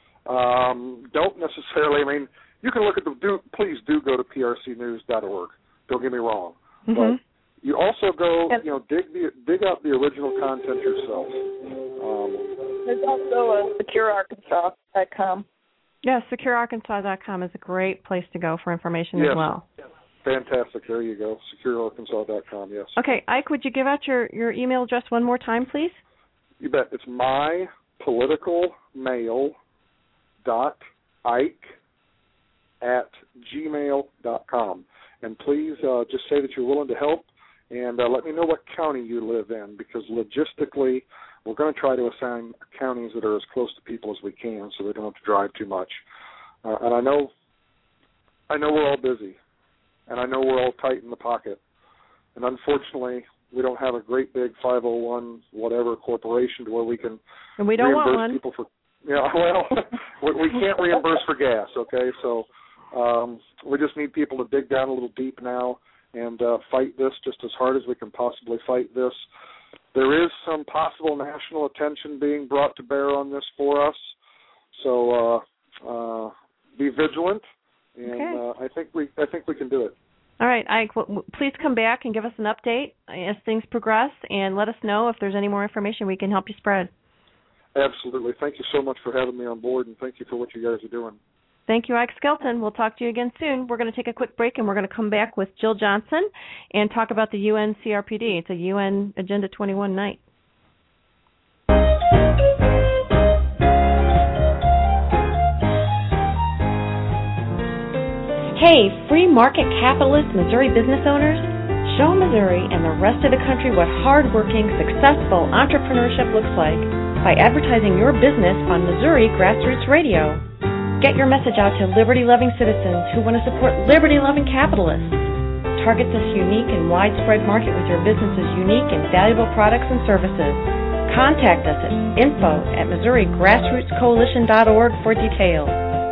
Don't necessarily, you can look at please do go to prcnews.org. Don't get me wrong. Mm-hmm. But you also go, dig out the original content yourself. There's also securearkansas.com. Yes, securearkansas.com is a great place to go for information as well. Fantastic. There you go. securearkansas.com, yes. Okay, Ike, would you give out your email address one more time, please? You bet. It's mypoliticalmail.ike@gmail.com. And please just say that you're willing to help and let me know what county you live in, because logistically we're going to try to assign counties that are as close to people as we can so they don't have to drive too much. And I know we're all busy, and I know we're all tight in the pocket. And unfortunately, we don't have a great big 501 whatever corporation to where we can and we don't reimburse want one. people for. Yeah, well, we can't reimburse for gas. Okay, so we just need people to dig down a little deep now and fight this just as hard as we can possibly fight this. There is some possible national attention being brought to bear on this for us, so be vigilant, and I think we can do it. All right, Ike, please come back and give us an update as things progress, and let us know if there's any more information we can help you spread. Absolutely. Thank you so much for having me on board, and thank you for what you guys are doing. Thank you, Ike Skelton. We'll talk to you again soon. We're going to take a quick break, and we're going to come back with Jill Johnson and talk about the UN CRPD. It's a UN Agenda 21 night. Hey, free market capitalist Missouri business owners, show Missouri and the rest of the country what hardworking, successful entrepreneurship looks like by advertising your business on Missouri Grassroots Radio. Get your message out to liberty-loving citizens who want to support liberty-loving capitalists. Target this unique and widespread market with your business's unique and valuable products and services. Contact us at info@MissouriGrassrootsCoalition.org for details.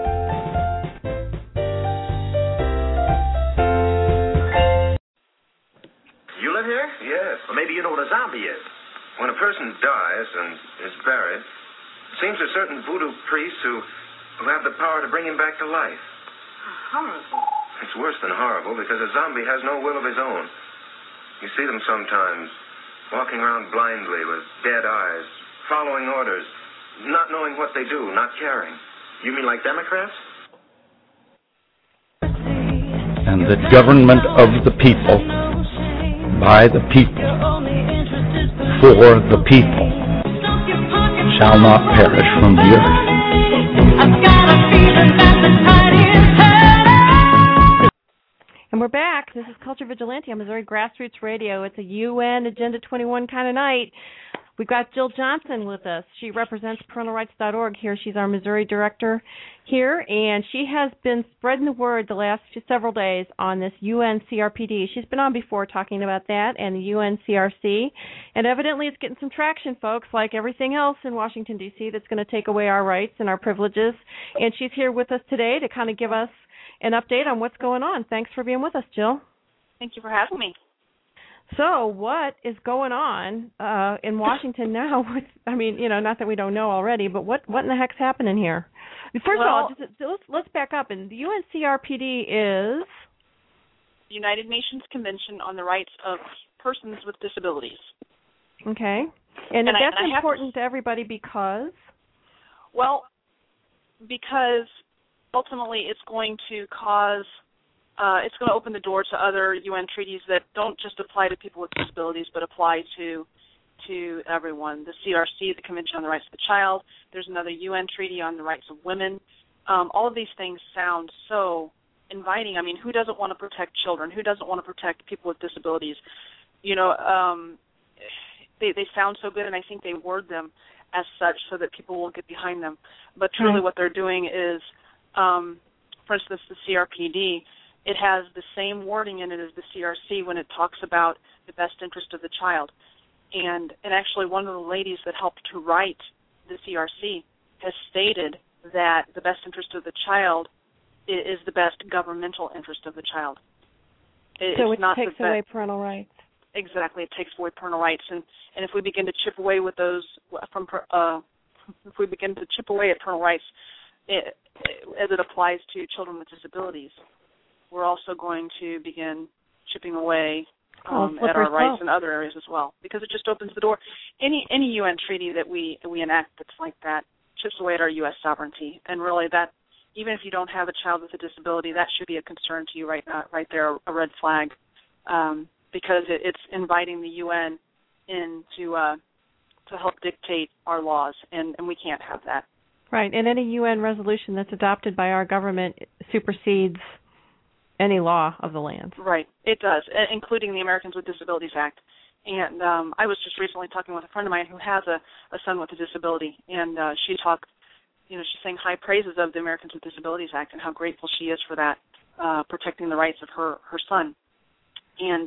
You live here? Yes. Or maybe you know what a zombie is. When a person dies and is buried, it seems there's certain voodoo priests who have the power to bring him back to life. Horrible. It's worse than horrible because a zombie has no will of his own. You see them sometimes, walking around blindly with dead eyes, following orders, not knowing what they do, not caring. You mean like Democrats? And the government of the people, by the people, for the people, shall not perish from the earth. And we're back. This is Culture Vigilante on Missouri Grassroots Radio. It's a UN Agenda 21 kind of night. We've got Jill Johnson with us. She represents parentalrights.org here. She's our Missouri director here, and she has been spreading the word the last several days on this UN CRPD. She's been on before talking about that and the UN CRC, and evidently it's getting some traction, folks, like everything else in Washington, D.C. that's going to take away our rights and our privileges. And she's here with us today to kind of give us an update on what's going on. Thanks for being with us, Jill. Thank you for having me. So what is going on in Washington now? Not that we don't know already, but what in the heck's happening here? First of all, let's back up. And the UNCRPD is? The United Nations Convention on the Rights of Persons with Disabilities. Okay. And that's important to everybody because? Well, because ultimately it's going to cause... it's going to open the door to other UN treaties that don't just apply to people with disabilities, but apply to everyone. The CRC, the Convention on the Rights of the Child. There's another UN treaty on the rights of women. All of these things sound so inviting. I mean, who doesn't want to protect children? Who doesn't want to protect people with disabilities? They sound so good, and I think they word them as such so that people will get behind them. But truly what they're doing is, for instance, the CRPD, it has the same wording in it as the CRC when it talks about the best interest of the child. And actually one of the ladies that helped to write the CRC has stated that the best interest of the child is the best governmental interest of the child. So it takes away parental rights. Exactly, it takes away parental rights. And if we begin to chip away with those if we begin to chip away at parental rights as it applies to children with disabilities, we're also going to begin chipping away at our rights in other areas as well, because it just opens the door. Any UN treaty that we enact that's like that chips away at our U.S. sovereignty, and really that, even if you don't have a child with a disability, that should be a concern to you right there, a red flag, because it's inviting the UN in to help dictate our laws, and we can't have that. Right, and any UN resolution that's adopted by our government supersedes any law of the land. Right, it does, including the Americans with Disabilities Act. And I was just recently talking with a friend of mine who has a son with a disability, and she talked, she's saying high praises of the Americans with Disabilities Act and how grateful she is for that, protecting the rights of her son. And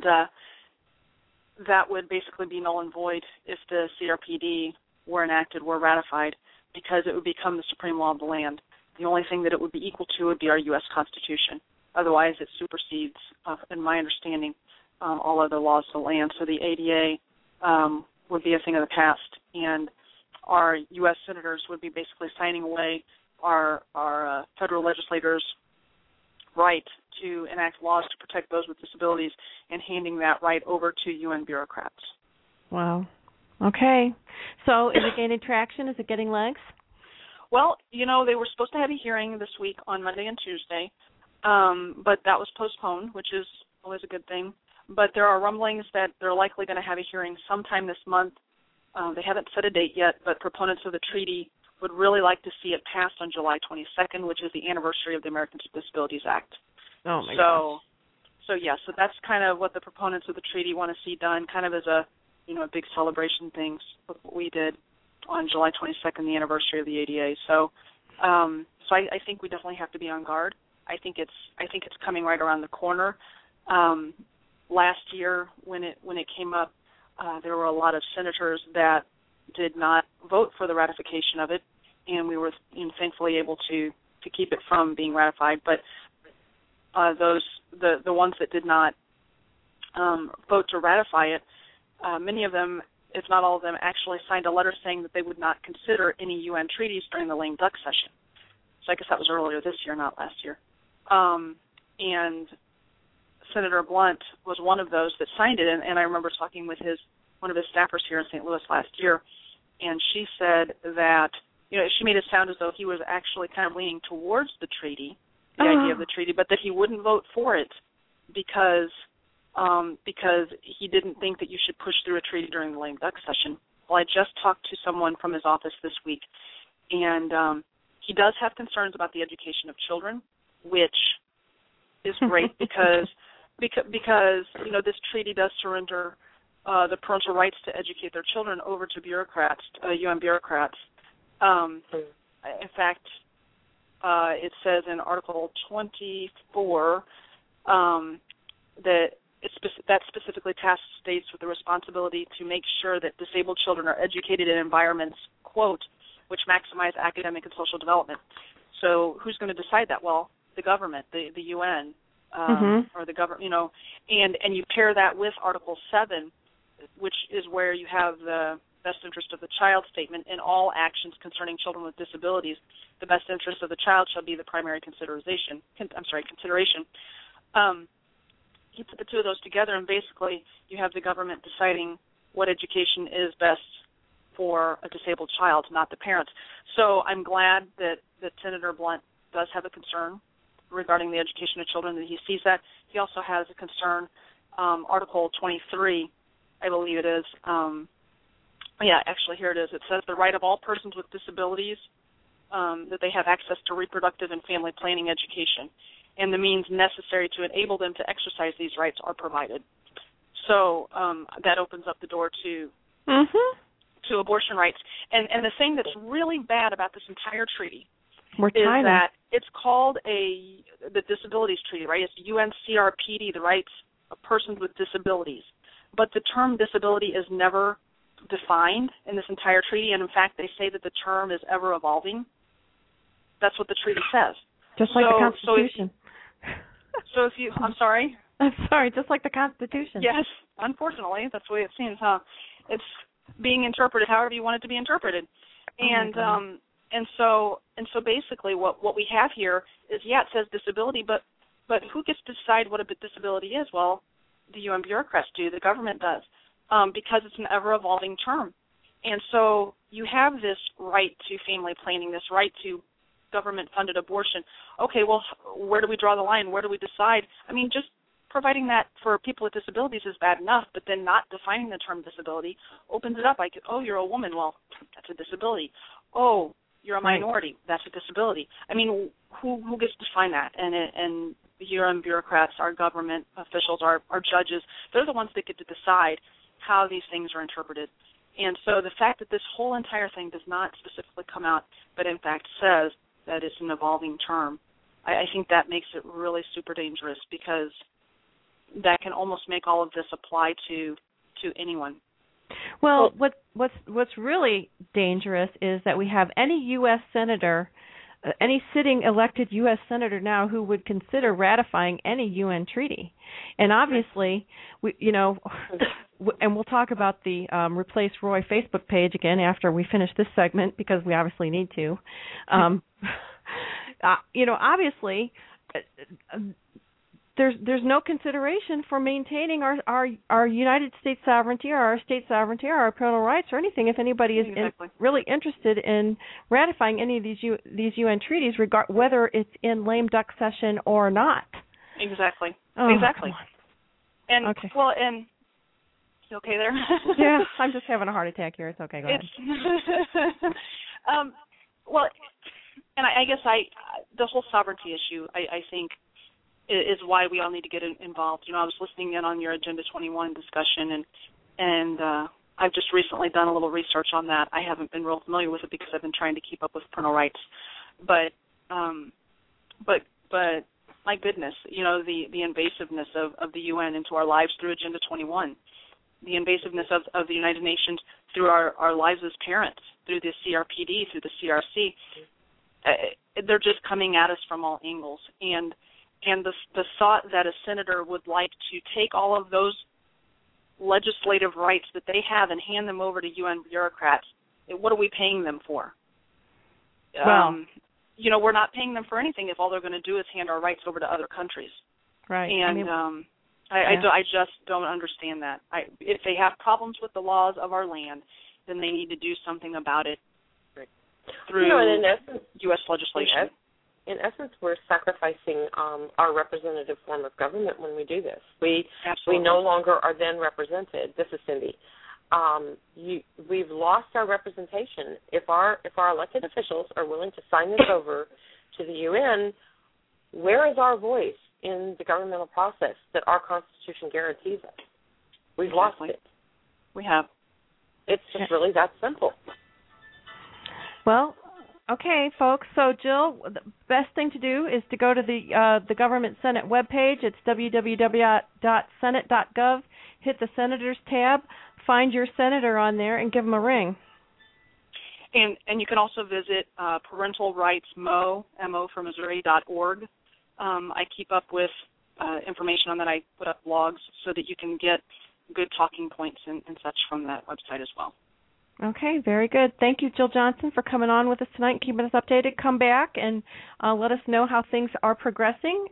that would basically be null and void if the CRPD were enacted, were ratified, because it would become the supreme law of the land. The only thing that it would be equal to would be our U.S. Constitution. Otherwise, it supersedes, in my understanding, all other laws of the land. So the ADA would be a thing of the past, and our U.S. senators would be basically signing away our federal legislators' right to enact laws to protect those with disabilities and handing that right over to UN bureaucrats. Wow. Okay. So is it gaining traction? Is it getting legs? Well, they were supposed to have a hearing this week on Monday and Tuesday, but that was postponed, which is always a good thing. But there are rumblings that they're likely going to have a hearing sometime this month. They haven't set a date yet, but proponents of the treaty would really like to see it passed on July 22nd, which is the anniversary of the Americans with Disabilities Act. Oh, my gosh. So that's kind of what the proponents of the treaty want to see done, kind of as a big celebration thing, what we did on July 22nd, the anniversary of the ADA. So I think we definitely have to be on guard. I think it's coming right around the corner. Last year, when it came up, there were a lot of senators that did not vote for the ratification of it, and we were thankfully able to keep it from being ratified. But the ones that did not vote to ratify it, many of them, if not all of them, actually signed a letter saying that they would not consider any UN treaties during the lame duck session. So I guess that was earlier this year, not last year. And Senator Blunt was one of those that signed it, and I remember talking with one of his staffers here in St. Louis last year, and she said that, she made it sound as though he was actually kind of leaning towards the treaty, the idea of the treaty, but that he wouldn't vote for it because he didn't think that you should push through a treaty during the lame duck session. Well, I just talked to someone from his office this week, and he does have concerns about the education of children, which is great because this treaty does surrender the parental rights to educate their children over to bureaucrats, UN bureaucrats. In fact, it says in Article 24 that specifically tasks states with the responsibility to make sure that disabled children are educated in environments, quote, which maximize academic and social development. So who's going to decide that? Well, the government, the UN, or the government, and you pair that with Article 7, which is where you have the best interest of the child statement. In all actions concerning children with disabilities, the best interest of the child shall be the primary consideration. You put the two of those together, and basically you have the government deciding what education is best for a disabled child, not the parents. So I'm glad that Senator Blunt does have a concern regarding the education of children, that he sees that. He also has a concern, Article 23, I believe it is. Here it is. It says the right of all persons with disabilities that they have access to reproductive and family planning education, and the means necessary to enable them to exercise these rights are provided. So that opens up the door to abortion rights. And the thing that's really bad about this entire treaty is that it's called the Disabilities Treaty, right? It's UNCRPD, the rights of persons with disabilities. But the term disability is never defined in this entire treaty, and in fact they say that the term is ever evolving. That's what the treaty says. Just like the Constitution. I'm sorry? I'm sorry, just like the Constitution. Yes, unfortunately, that's the way it seems, huh? It's being interpreted however you want it to be interpreted. And so basically what we have here is, it says disability, but who gets to decide what a disability is? Well, the UN bureaucrats do, the government does, because it's an ever-evolving term. And so you have this right to family planning, this right to government-funded abortion. Okay, well, where do we draw the line? Where do we decide? I mean, just providing that for people with disabilities is bad enough, but then not defining the term disability opens it up. Like, you're a woman, well, that's a disability. Oh, you're a minority, that's a disability. I mean, who gets to define that? And the UN bureaucrats, our government officials, our judges, they're the ones that get to decide how these things are interpreted. And so the fact that this whole entire thing does not specifically come out, but in fact says that it's an evolving term, I think that makes it really super dangerous, because that can almost make all of this apply to anyone. Well, what's really dangerous is that we have any U.S. senator, any sitting elected U.S. senator now who would consider ratifying any UN treaty, and obviously, and we'll talk about the Replace Roy Facebook page again after we finish this segment, because we obviously need to. Obviously, there's no consideration for maintaining our United States sovereignty, or our state sovereignty, or our parental rights, or anything. If anybody is really interested in ratifying any of these UN treaties, whether it's in lame duck session or not. Exactly. Oh, exactly. And okay. Well, and you okay there? Yeah, I'm just having a heart attack here. It's okay. Go ahead. Well, and I guess the whole sovereignty issue, I think, is why we all need to get involved. I was listening in on your Agenda 21 discussion, and I've just recently done a little research on that. I haven't been real familiar with it because I've been trying to keep up with parental rights, but my goodness, the invasiveness of the UN into our lives through Agenda 21, the invasiveness of the United Nations through our lives as parents, through the CRPD, through the CRC, they're just coming at us from all angles. And the thought that a senator would like to take all of those legislative rights that they have and hand them over to UN bureaucrats, what are we paying them for? Well, we're not paying them for anything if all they're going to do is hand our rights over to other countries. Right. And I just don't understand that. If they have problems with the laws of our land, then they need to do something about it through in essence, U.S. legislation. In essence, we're sacrificing our representative form of government when we do this. We no longer are then represented. This is Cindy. We've lost our representation. If our elected officials are willing to sign this over to the UN, where is our voice in the governmental process that our Constitution guarantees us? We've lost it. We have. It's just really that simple. Well, okay, folks. So, Jill, the best thing to do is to go to the Government Senate webpage. It's www.senate.gov. Hit the Senators tab. Find your senator on there and give them a ring. And you can also visit parental rights mo for Missouri.org. I keep up with information on that. I put up blogs so that you can get good talking points and such from that website as well. Okay, very good. Thank you, Jill Johnson, for coming on with us tonight and keeping us updated. Come back and let us know how things are progressing.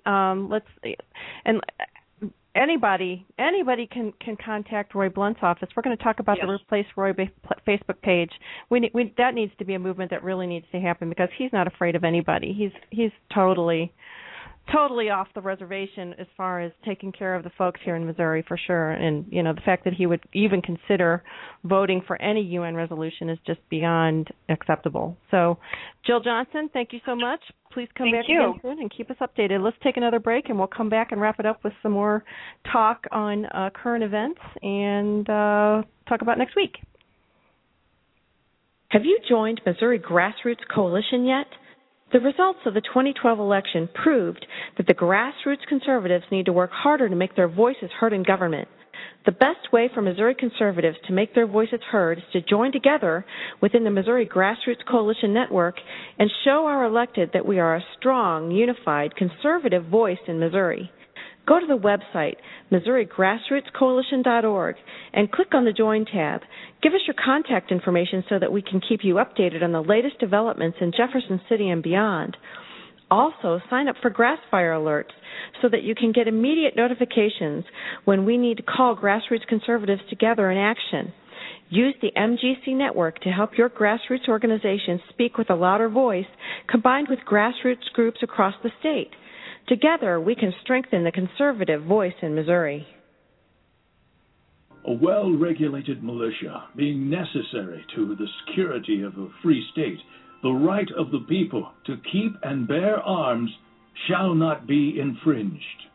Anybody can contact Roy Blunt's office. We're going to talk about the Replace Roy Facebook page. That needs to be a movement that really needs to happen because he's not afraid of anybody. He's totally off the reservation as far as taking care of the folks here in Missouri for sure. And the fact that he would even consider voting for any UN resolution is just beyond acceptable. So, Jill Johnson, thank you so much. Please come back again soon and keep us updated. Let's take another break, and we'll come back and wrap it up with some more talk on current events and talk about next week. Have you joined Missouri Grassroots Coalition yet? The results of the 2012 election proved that the grassroots conservatives need to work harder to make their voices heard in government. The best way for Missouri conservatives to make their voices heard is to join together within the Missouri Grassroots Coalition Network and show our elected that we are a strong, unified, conservative voice in Missouri. Go to the website, MissouriGrassrootsCoalition.org, and click on the Join tab. Give us your contact information so that we can keep you updated on the latest developments in Jefferson City and beyond. Also, sign up for Grassfire alerts so that you can get immediate notifications when we need to call grassroots conservatives together in action. Use the MGC network to help your grassroots organization speak with a louder voice, combined with grassroots groups across the state. Together, we can strengthen the conservative voice in Missouri. A well-regulated militia being necessary to the security of a free state, the right of the people to keep and bear arms shall not be infringed.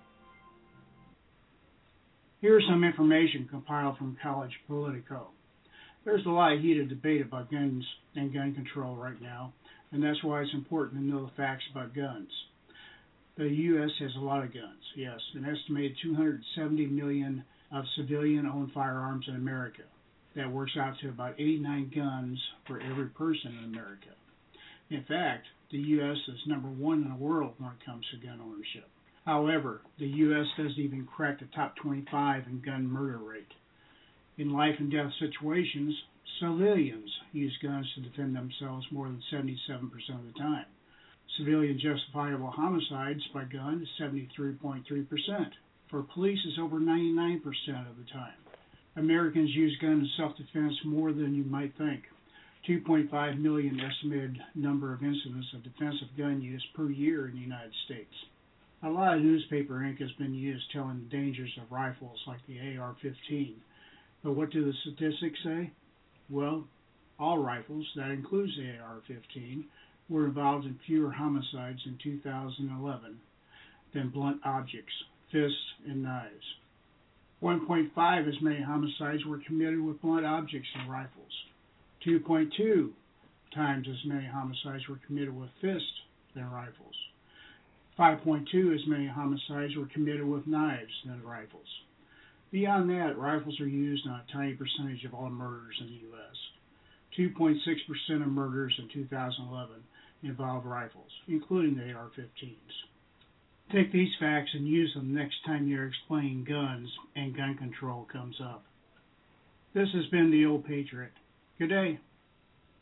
Here's some information compiled from College Politico. There's a lot of heated debate about guns and gun control right now, and that's why it's important to know the facts about guns. The U.S. has a lot of guns, yes, an estimated 270 million of civilian-owned firearms in America. That works out to about 89 guns for every person in America. In fact, the U.S. is number one in the world when it comes to gun ownership. However, the U.S. doesn't even crack the top 25 in gun murder rate. In life and death situations, civilians use guns to defend themselves more than 77% of the time. Civilian justifiable homicides by gun is 73.3%. For police, it's over 99% of the time. Americans use guns in self-defense more than you might think. 2.5 million estimated number of incidents of defensive gun use per year in the United States. A lot of newspaper ink has been used telling the dangers of rifles like the AR-15. But what do the statistics say? Well, all rifles, that includes the AR-15, were involved in fewer homicides in 2011 than blunt objects, fists, and knives. 1.5 as many homicides were committed with blunt objects and rifles. 2.2 times as many homicides were committed with fists than rifles. 5.2 as many homicides were committed with knives than rifles. Beyond that, rifles are used on a tiny percentage of all murders in the U.S. 2.6% of murders in 2011 involved rifles, including the AR-15s. Take these facts and use them next time you're explaining guns and gun control comes up. This has been the Old Patriot. Good day.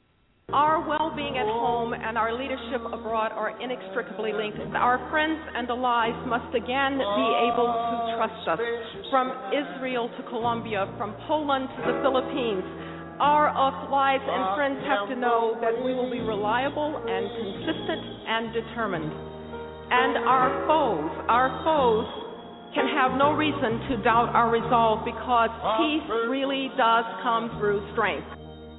Our well-being at home and our leadership abroad are inextricably linked. Our friends and allies must again be able to trust us. From Israel to Colombia, from Poland to the Philippines, our allies and friends have to know that we will be reliable and consistent and determined. And our foes can have no reason to doubt our resolve, because peace really does come through strength.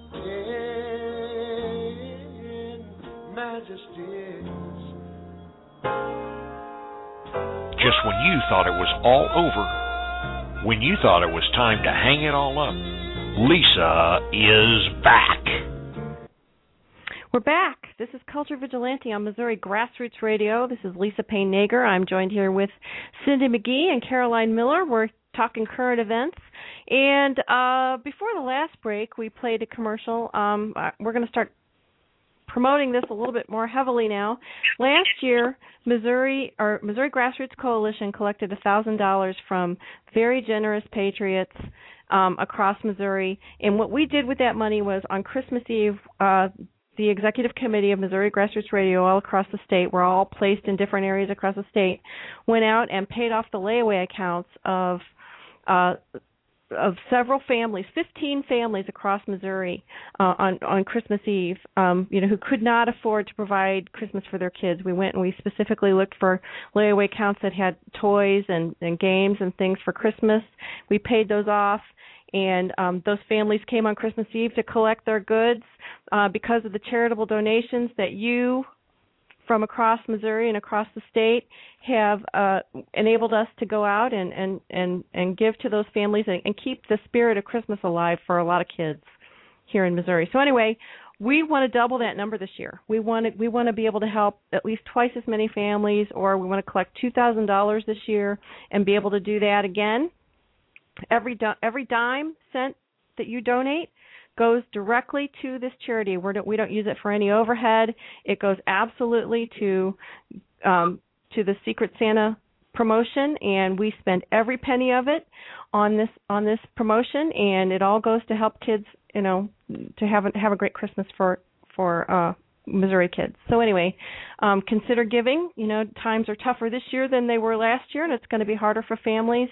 Just when you thought it was all over, when you thought it was time to hang it all up, Lisa is back. We're back. This is Culture Vigilante on Missouri Grassroots Radio. This is Lisa Payne Nager. I'm joined here with Cindy McGee and Caroline Miller. We're talking current events. And before the last break, we played a commercial. We're going to start promoting this a little bit more heavily now. Last year, Missouri Grassroots Coalition collected $1,000 from very generous patriots across Missouri. And what we did with that money was, on Christmas Eve, the executive committee of Missouri Grassroots Radio all across the state, we're all placed in different areas across the state, went out and paid off the layaway accounts of several families, 15 families across Missouri on Christmas Eve, who could not afford to provide Christmas for their kids. We went and we specifically looked for layaway accounts that had toys and games and things for Christmas. We paid those off, and those families came on Christmas Eve to collect their goods because of the charitable donations that you from across Missouri and across the state have enabled us to go out and give to those families and keep the spirit of Christmas alive for a lot of kids here in Missouri. So anyway, we want to double that number this year. We want to be able to help at least twice as many families, or we want to collect $2,000 this year and be able to do that again. Every dime cent that you donate goes directly to this charity. We don't use it for any overhead. It goes absolutely to the Secret Santa promotion, and we spend every penny of it on this promotion, and it all goes to help kids, to have a great Christmas for Missouri kids. So anyway, consider giving. Times are tougher this year than they were last year, and it's going to be harder for families,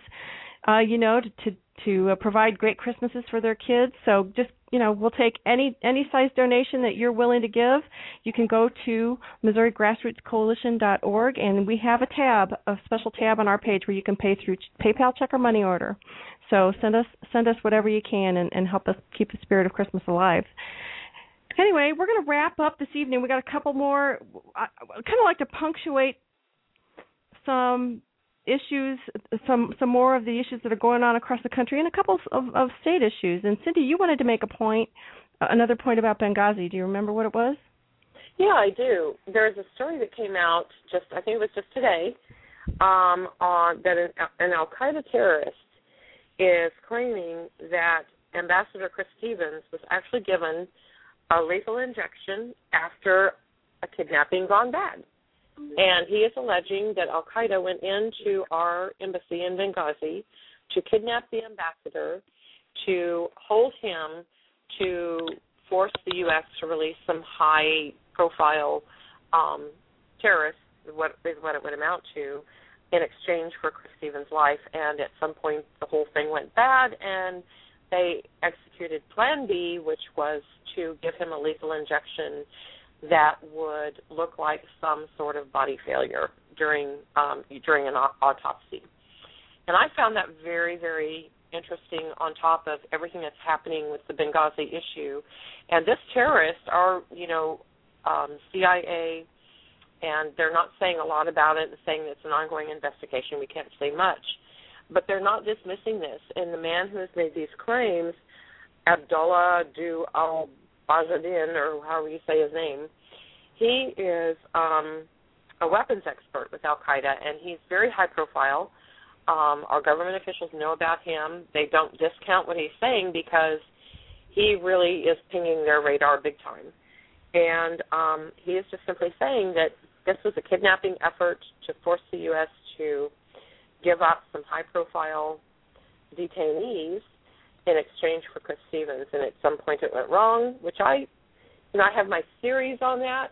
to provide great Christmases for their kids. So just, we'll take any size donation that you're willing to give. You can go to MissouriGrassrootsCoalition.org, and we have a special tab on our page where you can pay through PayPal, check, or money order. So send us whatever you can and help us keep the spirit of Christmas alive. Anyway, we're going to wrap up this evening. We got a couple more. I kind of like to punctuate some issues, some more of the issues that are going on across the country, and a couple of state issues. And Cindy, you wanted to make another point about Benghazi. Do you remember what it was? Yeah, I do. There's a story that came out I think it was just today, on that an Al-Qaeda terrorist is claiming that Ambassador Chris Stevens was actually given a lethal injection after a kidnapping gone bad. And he is alleging that Al-Qaeda went into our embassy in Benghazi to kidnap the ambassador, to hold him, to force the U.S. to release some high-profile terrorists, what it would amount to, in exchange for Chris Stevens' life. And at some point, the whole thing went bad, and they executed Plan B, which was to give him a lethal injection that would look like some sort of body failure during an autopsy. And I found that very, very interesting on top of everything that's happening with the Benghazi issue. And this terrorist, our, CIA, and they're not saying a lot about it and saying it's an ongoing investigation. We can't say much. But they're not dismissing this. And the man who has made these claims, Abdullah al-Bazadin, or however you say his name, he is a weapons expert with Al-Qaeda, and he's very high profile. Our government officials know about him. They don't discount what he's saying because he really is pinging their radar big time. And he is just simply saying that this was a kidnapping effort to force the U.S. to give up some high-profile detainees in exchange for Chris Stevens. And at some point it went wrong, which I and I have my theories on that.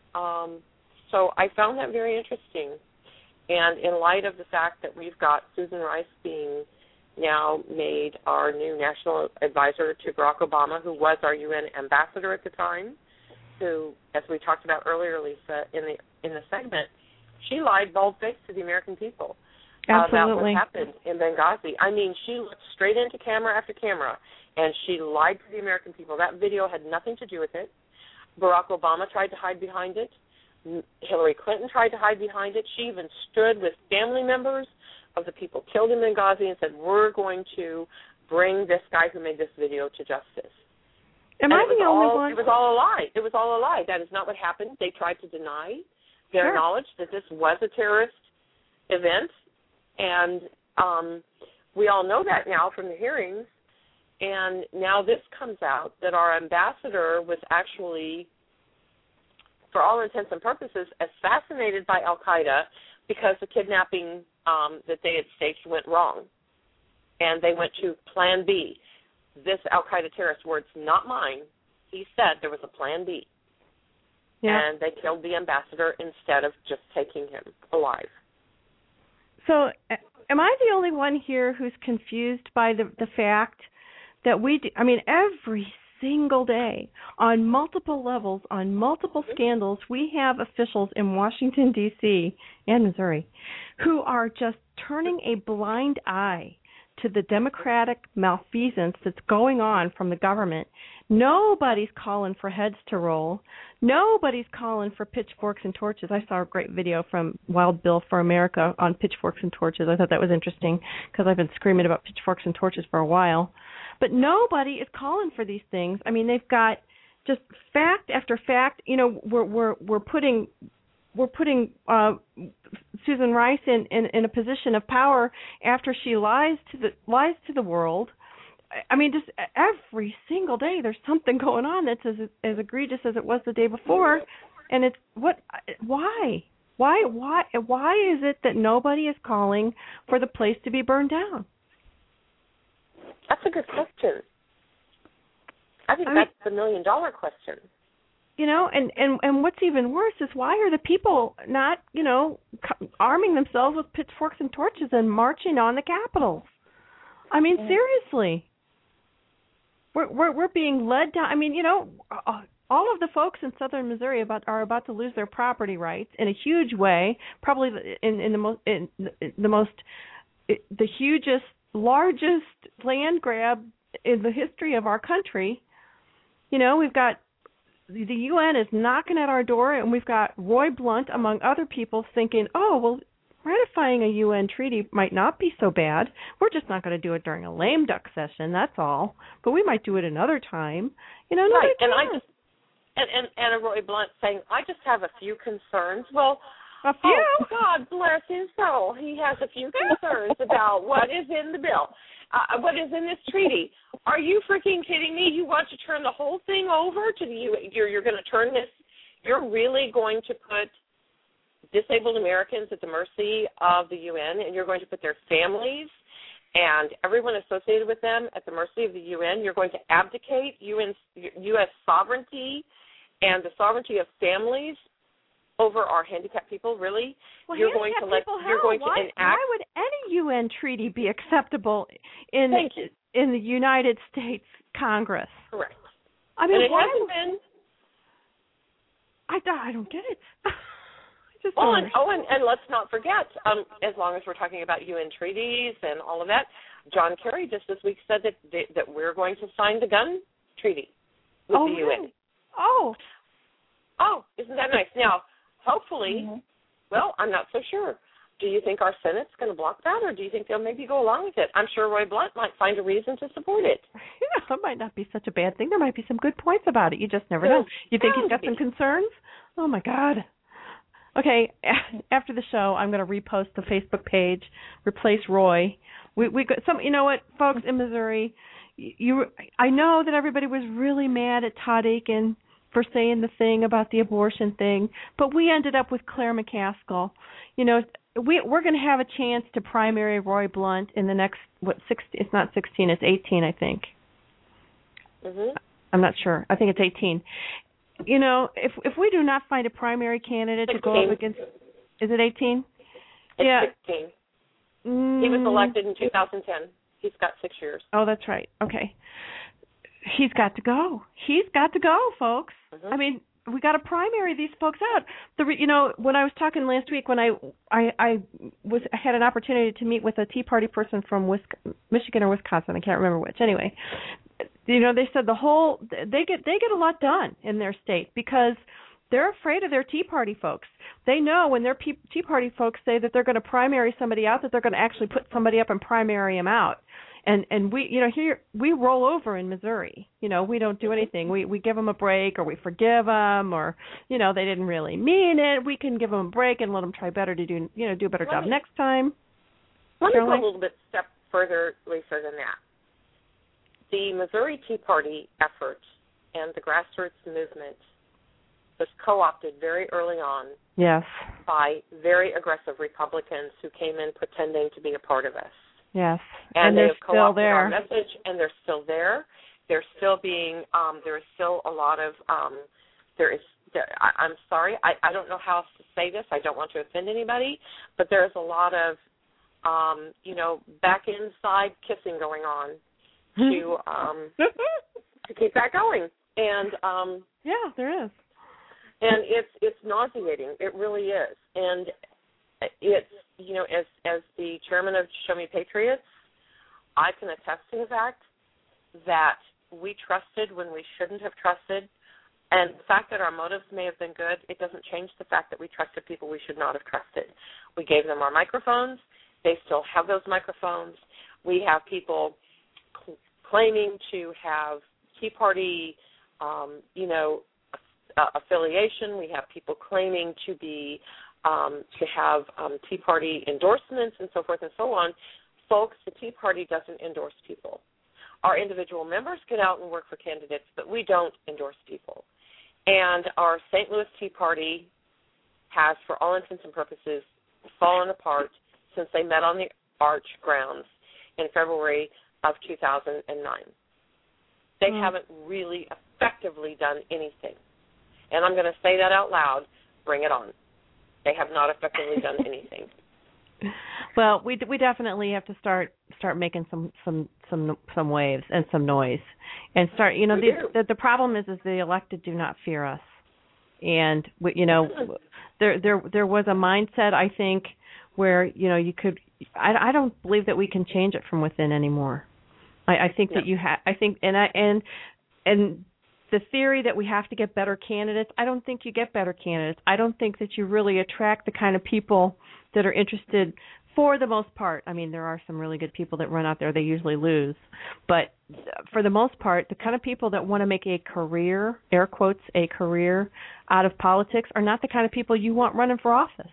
So I found that very interesting. And in light of the fact that we've got Susan Rice being now made our new national advisor to Barack Obama, who was our UN ambassador at the time, who, as we talked about earlier, Lisa, in the segment, she lied bald-faced to the American people about what happened in Benghazi. I mean, she looked straight into camera after camera, and she lied to the American people. That video had nothing to do with it. Barack Obama tried to hide behind it. Hillary Clinton tried to hide behind it. She even stood with family members of the people killed in Benghazi and said, we're going to bring this guy who made this video to justice. Am I the only one? It was all a lie. It was all a lie. That is not what happened. They tried to deny their knowledge that this was a terrorist event, and we all know that now from the hearings. And now this comes out that our ambassador was actually, for all intents and purposes, assassinated by Al-Qaeda because the kidnapping that they had staged went wrong. And they went to Plan B. This Al-Qaeda terrorist, words not mine, he said there was a Plan B. Yeah. And they killed the ambassador instead of just taking him alive. So am I the only one here who's confused by the fact that every single day on multiple levels, on multiple scandals, we have officials in Washington, D.C. and Missouri who are just turning a blind eye to the democratic malfeasance that's going on from the government. Nobody's calling for heads to roll. Nobody's calling for pitchforks and torches. I saw a great video from Wild Bill for America on pitchforks and torches. I thought that was interesting because I've been screaming about pitchforks and torches for a while. But nobody is calling for these things. I mean, they've got just fact after fact. You know, we're putting Susan Rice in a position of power after she lies to the world. I mean, just every single day there's something going on that's as egregious as it was the day before, and it's why is it that nobody is calling for the place to be burned down? That's a good question. I think that's the $1 million question. You know, and what's even worse is why are the people not, arming themselves with pitchforks and torches and marching on the Capitol? I mean, seriously. We're being led down. I mean, all of the folks in southern Missouri are about to lose their property rights in a huge way, probably the hugest, largest land grab in the history of our country. We've got the UN is knocking at our door, and we've got Roy Blunt, among other people, thinking, ratifying a UN treaty might not be so bad. We're just not going to do it during a lame duck session, that's all. But we might do it another time. Right, and a Roy Blunt saying, I just have a few concerns. Well, a few? Oh, God bless his soul. He has a few concerns about what is in the bill. What is in this treaty? Are you freaking kidding me? You want to turn the whole thing over to the UN? You're going to turn this? You're really going to put disabled Americans at the mercy of the UN, and you're going to put their families and everyone associated with them at the mercy of the UN? You're going to abdicate U.S. sovereignty and the sovereignty of families over our handicapped people? Really? Well, you're going to enact. Why would any UN treaty be acceptable in the United States Congress? Correct. I mean, and it hasn't been. I don't get it. And let's not forget, as long as we're talking about UN treaties and all of that, John Kerry just this week said that we're going to sign the gun treaty with the UN. Oh, isn't that nice? Now, hopefully, well, I'm not so sure. Do you think our Senate's going to block that, or do you think they'll maybe go along with it? I'm sure Roy Blunt might find a reason to support it. It might not be such a bad thing. There might be some good points about it. You just never know. You think he's got some concerns? Oh, my God. Okay, after the show, I'm going to repost the Facebook page, replace Roy. We got some. You know what, folks in Missouri, I know that everybody was really mad at Todd Akin for saying the thing about the abortion thing, but we ended up with Claire McCaskill. We're going to have a chance to primary Roy Blunt in the next, it's not 16, it's 18, I think. I'm not sure. I think it's 18. if we do not find a primary candidate 16. to go up against, is it 18? It's 16. He was elected in 2010. He's got 6 years. Oh, that's right. Okay. He's got to go. He's got to go, folks. Mm-hmm. I mean, we got to primary these folks out. When I was talking last week, when I had an opportunity to meet with a Tea Party person from Michigan or Wisconsin, I can't remember which. Anyway, they said they get a lot done in their state because they're afraid of their Tea Party folks. They know when their Tea Party folks say that they're going to primary somebody out, that they're going to actually put somebody up and primary them out. And we, here we roll over in Missouri. We don't do anything. We give them a break, or we forgive them, or they didn't really mean it. We can give them a break and let them try better to do a better job next time. Let me go a little bit step further, Lisa, than that. The Missouri Tea Party effort and the grassroots movement was co-opted very early on. Yes. By very aggressive Republicans who came in pretending to be a part of us. Yes, and they're they have co-opted still there. our message, and they're still there. They're still being. There is still a lot of. I'm sorry. I don't know how else to say this. I don't want to offend anybody, but there is a lot of, back inside kissing going on to keep that going. And yeah, there is. And it's nauseating. It really is. And it's, as the chairman of Show Me Patriots, I can attest to the fact that we trusted when we shouldn't have trusted. And the fact that our motives may have been good, it doesn't change the fact that we trusted people we should not have trusted. We gave them our microphones. They still have those microphones. We have people claiming to have Tea Party, affiliation. We have people claiming to be to have Tea Party endorsements and so forth and so on. Folks, the Tea Party doesn't endorse people. Our individual members get out and work for candidates, but we don't endorse people. And our St. Louis Tea Party has, for all intents and purposes, fallen apart since they met on the Arch grounds in February of 2009. They haven't really effectively done anything. And I'm going to say that out loud. Bring it on. They have not effectively done anything. Well, we definitely have to start making some waves and some noise, and start. The problem is the elected do not fear us, and there was a mindset, I think, where you could. I don't believe that we can change it from within anymore. I think that you have. I think and the theory that we have to get better candidates, I don't think you get better candidates. I don't think that you really attract the kind of people that are interested for the most part. I mean, there are some really good people that run out there. They usually lose. But for the most part, the kind of people that want to make a career, air quotes, a career out of politics are not the kind of people you want running for office.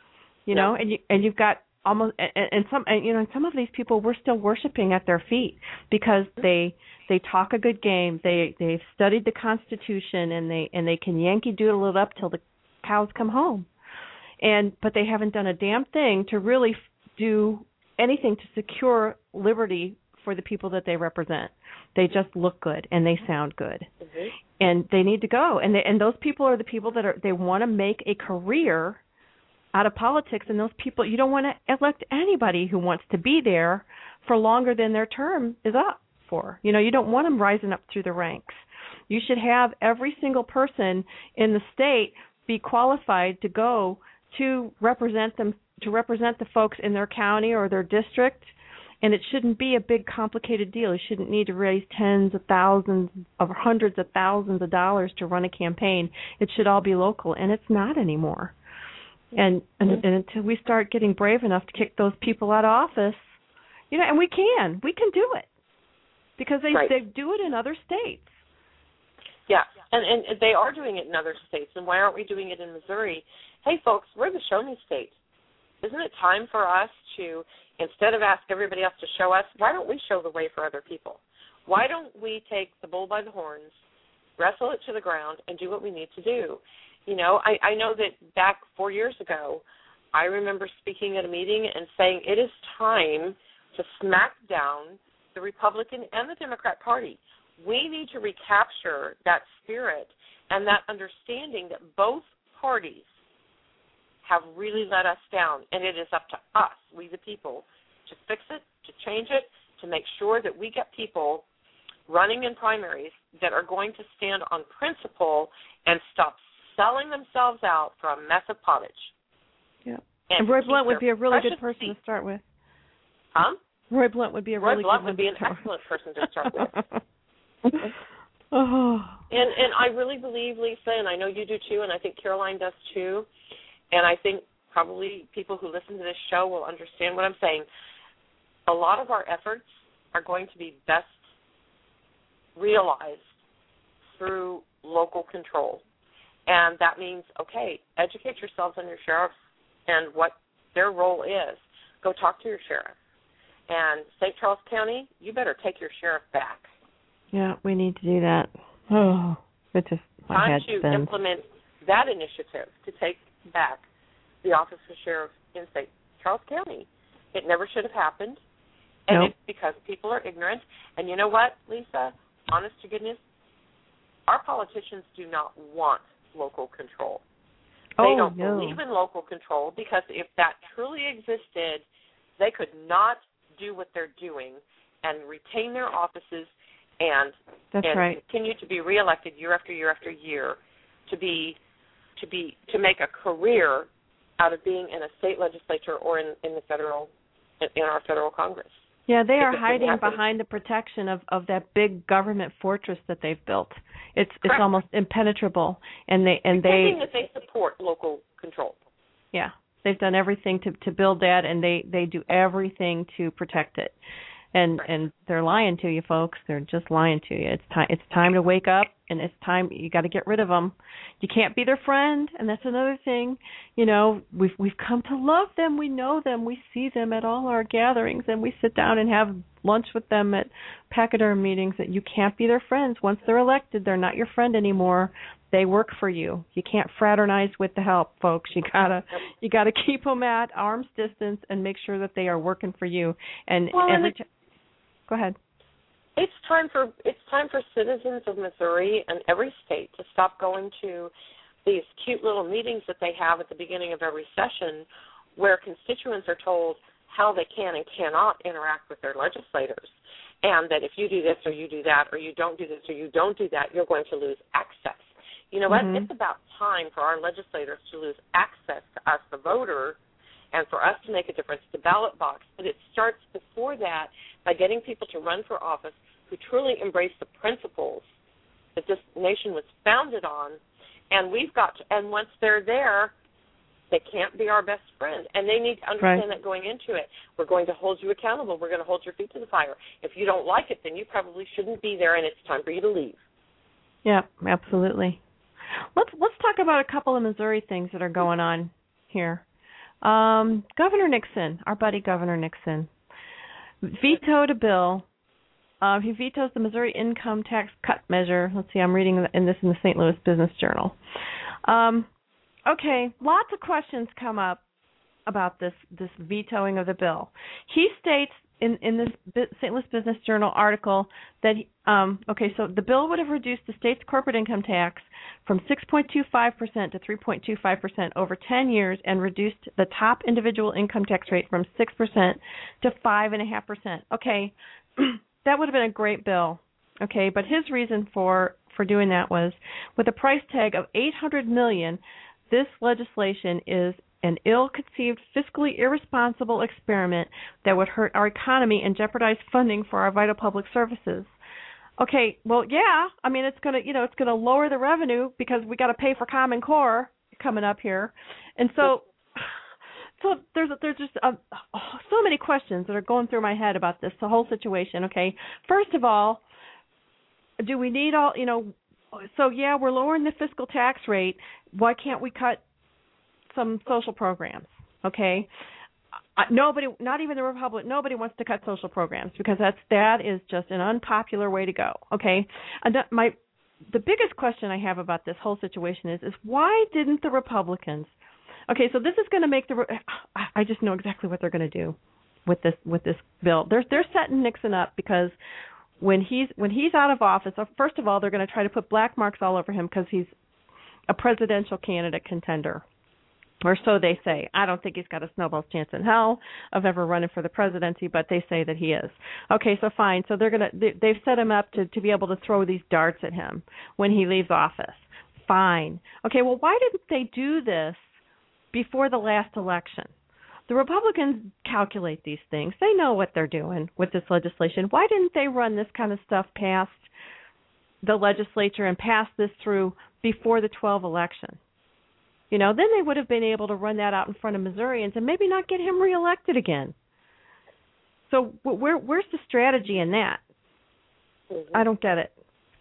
And you've got almost and some of these people we're still worshiping at their feet because they talk a good game. They've studied the Constitution and they can Yankee Doodle it up till the cows come home. But they haven't done a damn thing to really do anything to secure liberty for the people that they represent. They just look good and they sound good, and they need to go. And those people are the people that they want to make a career out of politics. And those people, you don't want to elect anybody who wants to be there for longer than their term is up for. You don't want them rising up through the ranks. You should have every single person in the state be qualified to go to represent them, to represent the folks in their county or their district, and it shouldn't be a big complicated deal. You shouldn't need to raise tens of thousands or hundreds of thousands of dollars to run a campaign. It should all be local, and it's not anymore. And until we start getting brave enough to kick those people out of office, and we can do it because they do it in other states. Yeah, and they are doing it in other states, and why aren't we doing it in Missouri? Hey, folks, we're the Show Me state. Isn't it time for us to, instead of ask everybody else to show us, why don't we show the way for other people? Why don't we take the bull by the horns, wrestle it to the ground, and do what we need to do? I know that back 4 years ago, I remember speaking at a meeting and saying it is time to smack down the Republican and the Democrat Party. We need to recapture that spirit and that understanding that both parties have really let us down, and it is up to us, we the people, to fix it, to change it, to make sure that we get people running in primaries that are going to stand on principle and stop selling themselves out for a mess of pottage. Yeah. And Roy Blunt would be a really good person to start with. Huh? Roy Blunt would be a really good Roy Blunt would be an excellent person to start with. And I really believe, Lisa, and I know you do too, and I think Caroline does too, and I think probably people who listen to this show will understand what I'm saying. A lot of our efforts are going to be best realized through local control. And that means, okay, educate yourselves on your sheriffs and what their role is. Go talk to your sheriff. And St. Charles County, you better take your sheriff back. Yeah, we need to do that. Oh, it just my head spins. Time to implement that initiative to take back the office of sheriff in St. Charles County. It never should have happened, and it's because people are ignorant. And you know what, Lisa? Honest to goodness, our politicians do not want local control. They don't believe in local control because if that truly existed, they could not do what they're doing and retain their offices and continue to be reelected year after year after year to make a career out of being in a state legislature or in our federal Congress. Yeah, they are hiding behind the protection of that big government fortress that they've built. It's almost impenetrable, and pretending that they support local control. Yeah, they've done everything to build that, and they do everything to protect it. And they're lying to you, folks. They're just lying to you. It's time to wake up, and it's time you got to get rid of them. You can't be their friend, and that's another thing. You know, we've come to love them. We know them. We see them at all our gatherings, and we sit down and have lunch with them at pachyderm meetings. That you can't be their friends. Once they're elected, they're not your friend anymore. They work for you. You can't fraternize with the help, folks. You gotta keep them at arm's distance and make sure that they are working for you. And go ahead. It's time for citizens of Missouri and every state to stop going to these cute little meetings that they have at the beginning of every session where constituents are told how they can and cannot interact with their legislators, and that if you do this or you do that or you don't do this or you don't do that, you're going to lose access. You know what? It's about time for our legislators to lose access to us, the voter, and for us to make a difference at the ballot box. But it starts before that by getting people to run for office who truly embrace the principles that this nation was founded on. And and once they're there, they can't be our best friend. And they need to understand that going into it. We're going to hold you accountable. We're going to hold your feet to the fire. If you don't like it, then you probably shouldn't be there, and it's time for you to leave. Yeah, absolutely. Let's talk about a couple of Missouri things that are going on here. Governor Nixon, our buddy Governor Nixon, vetoed a bill. He vetoes the Missouri income tax cut measure. Let's see, I'm reading this in the St. Louis Business Journal. Okay, lots of questions come up about this vetoing of the bill. He states in this St. Louis Business Journal article that, so the bill would have reduced the state's corporate income tax from 6.25% to 3.25% over 10 years and reduced the top individual income tax rate from 6% to 5.5%. Okay, that would have been a great bill. Okay, but his reason for doing that was, with a price tag of $800 million, this legislation is an ill-conceived, fiscally irresponsible experiment that would hurt our economy and jeopardize funding for our vital public services. Okay, well, yeah, I mean, it's gonna lower the revenue because we got to pay for Common Core coming up here, and so there's just so many questions that are going through my head about the whole situation. Okay, first of all, do we need all? So yeah, we're lowering the fiscal tax rate. Why can't we cut some social programs? Okay, nobody, not even the Republican, nobody wants to cut social programs because that is just an unpopular way to go. Okay, and the biggest question I have about this whole situation is why didn't the Republicans? Okay, so this is going to make I just know exactly what they're going to do with this bill. They're setting Nixon up because when he's out of office, first of all, they're going to try to put black marks all over him because he's a presidential candidate contender. Or so they say. I don't think he's got a snowball's chance in hell of ever running for the presidency, but they say that he is. Okay, so fine. So they've set him up to be able to throw these darts at him when he leaves office. Fine. Okay, well, why didn't they do this before the last election? The Republicans calculate these things. They know what they're doing with this legislation. Why didn't they run this kind of stuff past the legislature and pass this through before the 2012 election? You know, then they would have been able to run that out in front of Missourians and maybe not get him reelected again. So where's the strategy in that? Mm-hmm. I don't get it.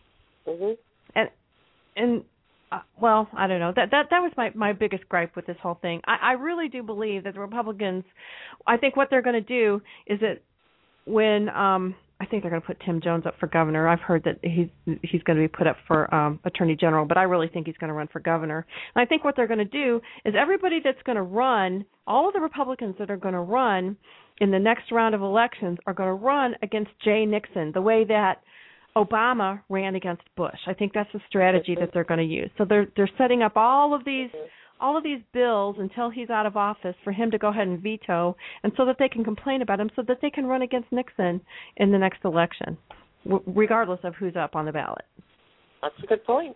Mm-hmm. And well, I don't know. That was my biggest gripe with this whole thing. I really do believe that the Republicans, I think what they're going to do is that when I think they're going to put Tim Jones up for governor. I've heard that he's going to be put up for attorney general, but I really think he's going to run for governor. And I think what they're going to do is everybody that's going to run, all of the Republicans that are going to run in the next round of elections are going to run against Jay Nixon, the way that Obama ran against Bush. I think that's the strategy that they're going to use. So they're setting up all of these bills until he's out of office for him to go ahead and veto, and so that they can complain about him, so that they can run against Nixon in the next election, regardless of who's up on the ballot. That's a good point.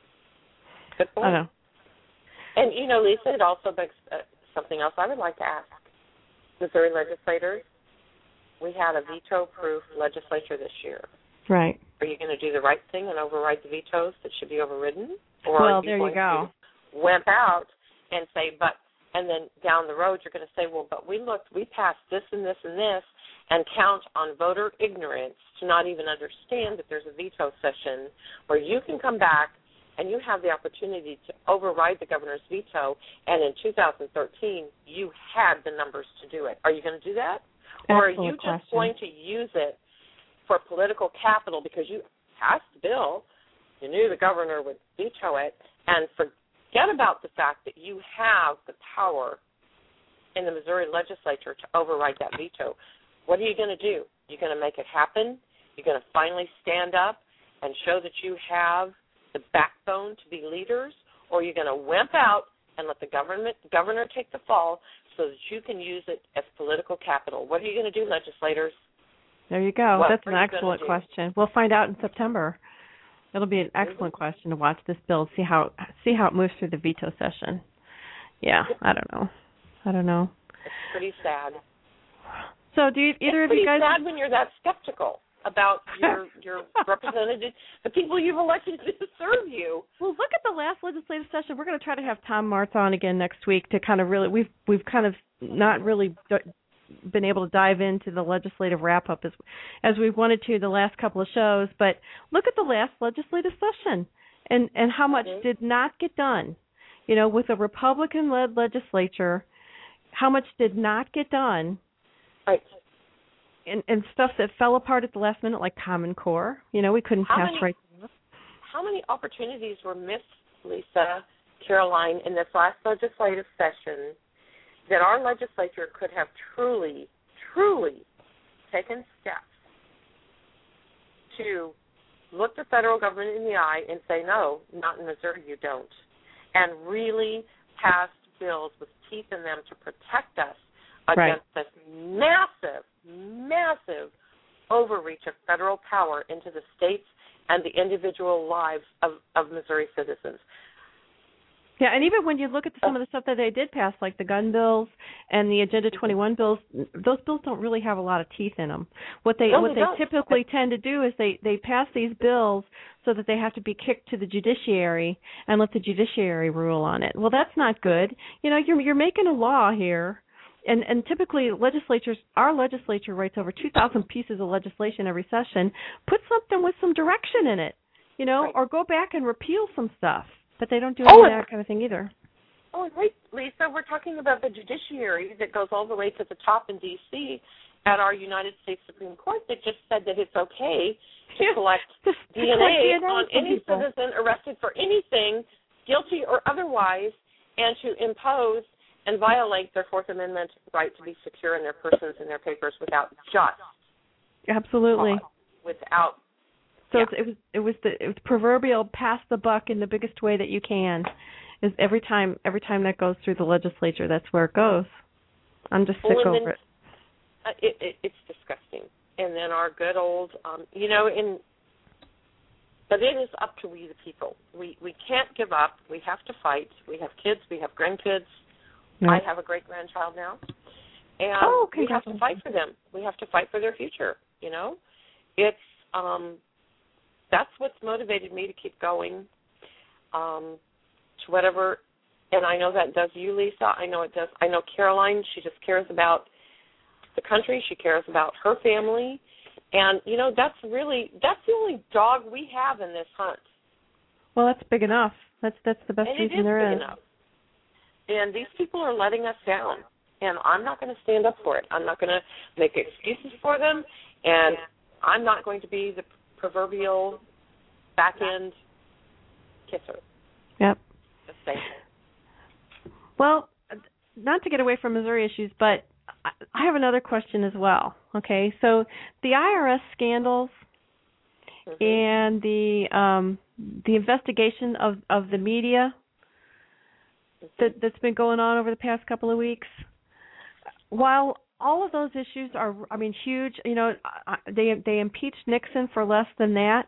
Good point. I know. And, you know, Lisa, it also begs something else I would like to ask. Missouri legislators, we had a veto-proof legislature this year. Right. Are you going to do the right thing and override the vetoes that should be overridden? Or well, are you there going you go. to wimp out and say, and then down the road you're going to say, well, but we passed this and this and this, and count on voter ignorance to not even understand that there's a veto session where you can come back and you have the opportunity to override the governor's veto, and in 2013 you had the numbers to do it. Are you going to do that? Or are you just going to use it for political capital because you passed the bill, you knew the governor would veto it, and forget about the fact that you have the power in the Missouri legislature to override that veto? What are you going to do? You're going to make it happen? You're going to finally stand up and show that you have the backbone to be leaders? Or you're going to wimp out and let the governor take the fall so that you can use it as political capital? What are you going to do, legislators? There you go. That's an excellent question. We'll find out in September. It'll be an excellent question to watch this bill, see how it moves through the veto session. Yeah, I don't know. It's pretty sad. So do either of you guys? It's pretty sad when you're that skeptical about your representatives, the people you've elected to serve you. Well, look at the last legislative session. We're going to try to have Tom Martz on again next week to kind of really we've kind of not really been able to dive into the legislative wrap-up as we've wanted to the last couple of shows. But look at the last legislative session and how much did not get done. You know, with a Republican-led legislature, how much did not get done. Right. And stuff that fell apart at the last minute, like Common Core. You know, we couldn't pass right. How many opportunities were missed, Lisa, Caroline, in this last legislative session that our legislature could have truly, truly taken steps to look the federal government in the eye and say, no, not in Missouri, you don't, and really passed bills with teeth in them to protect us against this massive overreach of federal power into the states and the individual lives of Missouri citizens. Yeah, and even when you look at some of the stuff that they did pass, like the gun bills and the Agenda 21 bills, those bills don't really have a lot of teeth in them. What they typically tend to do is they pass these bills so that they have to be kicked to the judiciary and let the judiciary rule on it. Well, that's not good. You know, you're making a law here. And typically our legislature writes over 2,000 pieces of legislation every session. Put something with some direction in it, you know, or go back and repeal some stuff. But they don't do any of that kind of thing either. Oh, wait, Lisa, we're talking about the judiciary that goes all the way to the top in D.C. at our United States Supreme Court that just said that it's okay to collect DNA on any citizen arrested for anything, guilty or otherwise, and to impose and violate their Fourth Amendment right to be secure in their persons and their papers without just absolutely cause, without So it was the proverbial pass the buck in the biggest way that you can. Is every time that goes through the legislature, that's where it goes. I'm just sick over it. It's disgusting. And then our good old, but it is up to we the people. We can't give up. We have to fight. We have kids. We have grandkids. Right. I have a great-grandchild now. And we have to fight for them. We have to fight for their future, It's, that's what's motivated me to keep going to whatever, and I know that does you, Lisa. I know it does. I know Caroline, she just cares about the country. She cares about her family. And, that's the only dog we have in this hunt. Well, that's big enough. That's the best reason there is. Enough. And these people are letting us down. And I'm not going to stand up for it. I'm not going to make excuses for them. And I'm not going to be the proverbial back-end kisser. Yep. Just saying. Well, not to get away from Missouri issues, but I have another question as well. Okay, so the IRS scandals and the investigation of the media that's been going on over the past couple of weeks, while all of those issues are, huge. They impeached Nixon for less than that.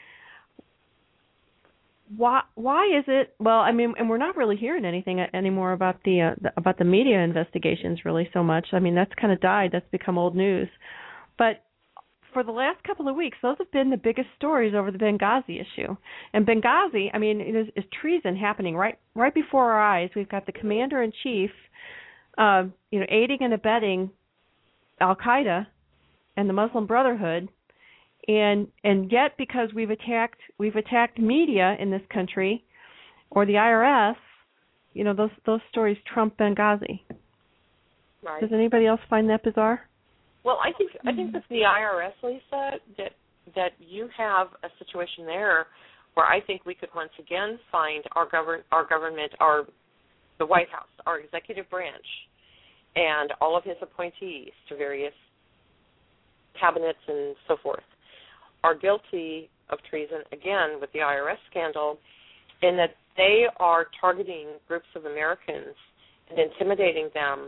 Why is it? Well, and we're not really hearing anything anymore about the media investigations really so much. That's kind of died. That's become old news. But for the last couple of weeks, those have been the biggest stories over the Benghazi issue. And Benghazi, is treason happening right before our eyes. We've got the commander in chief, aiding and abetting Al Qaeda and the Muslim Brotherhood. And yet, because we've attacked media in this country, or the IRS, those stories trump Benghazi. Right. Does anybody else find that bizarre? Well, I think with the IRS, Lisa, that you have a situation there where I think we could once again find our government, the White House, our executive branch, and all of his appointees to various cabinets and so forth, are guilty of treason, again, with the IRS scandal, in that they are targeting groups of Americans and intimidating them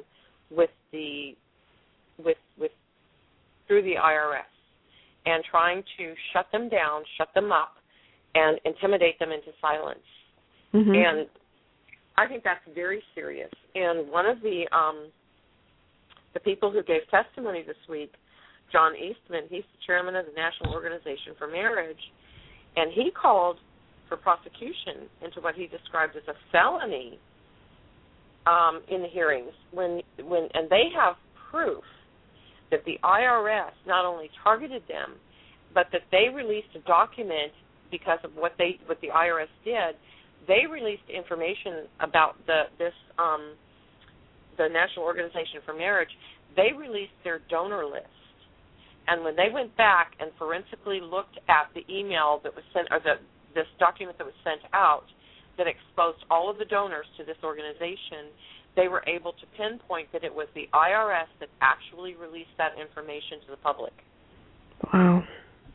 through the IRS and trying to shut them down, shut them up, and intimidate them into silence. Mm-hmm. And I think that's very serious. And one of the people who gave testimony this week, John Eastman, he's the chairman of the National Organization for Marriage, and he called for prosecution into what he described as a felony in the hearings. And they have proof that the IRS not only targeted them, but that they released a document because of what the IRS did. They released information about the National Organization for Marriage. They released their donor list. And when they went back and forensically looked at the email that was sent, or this document that was sent out that exposed all of the donors to this organization, they were able to pinpoint that it was the IRS that actually released that information to the public. Wow.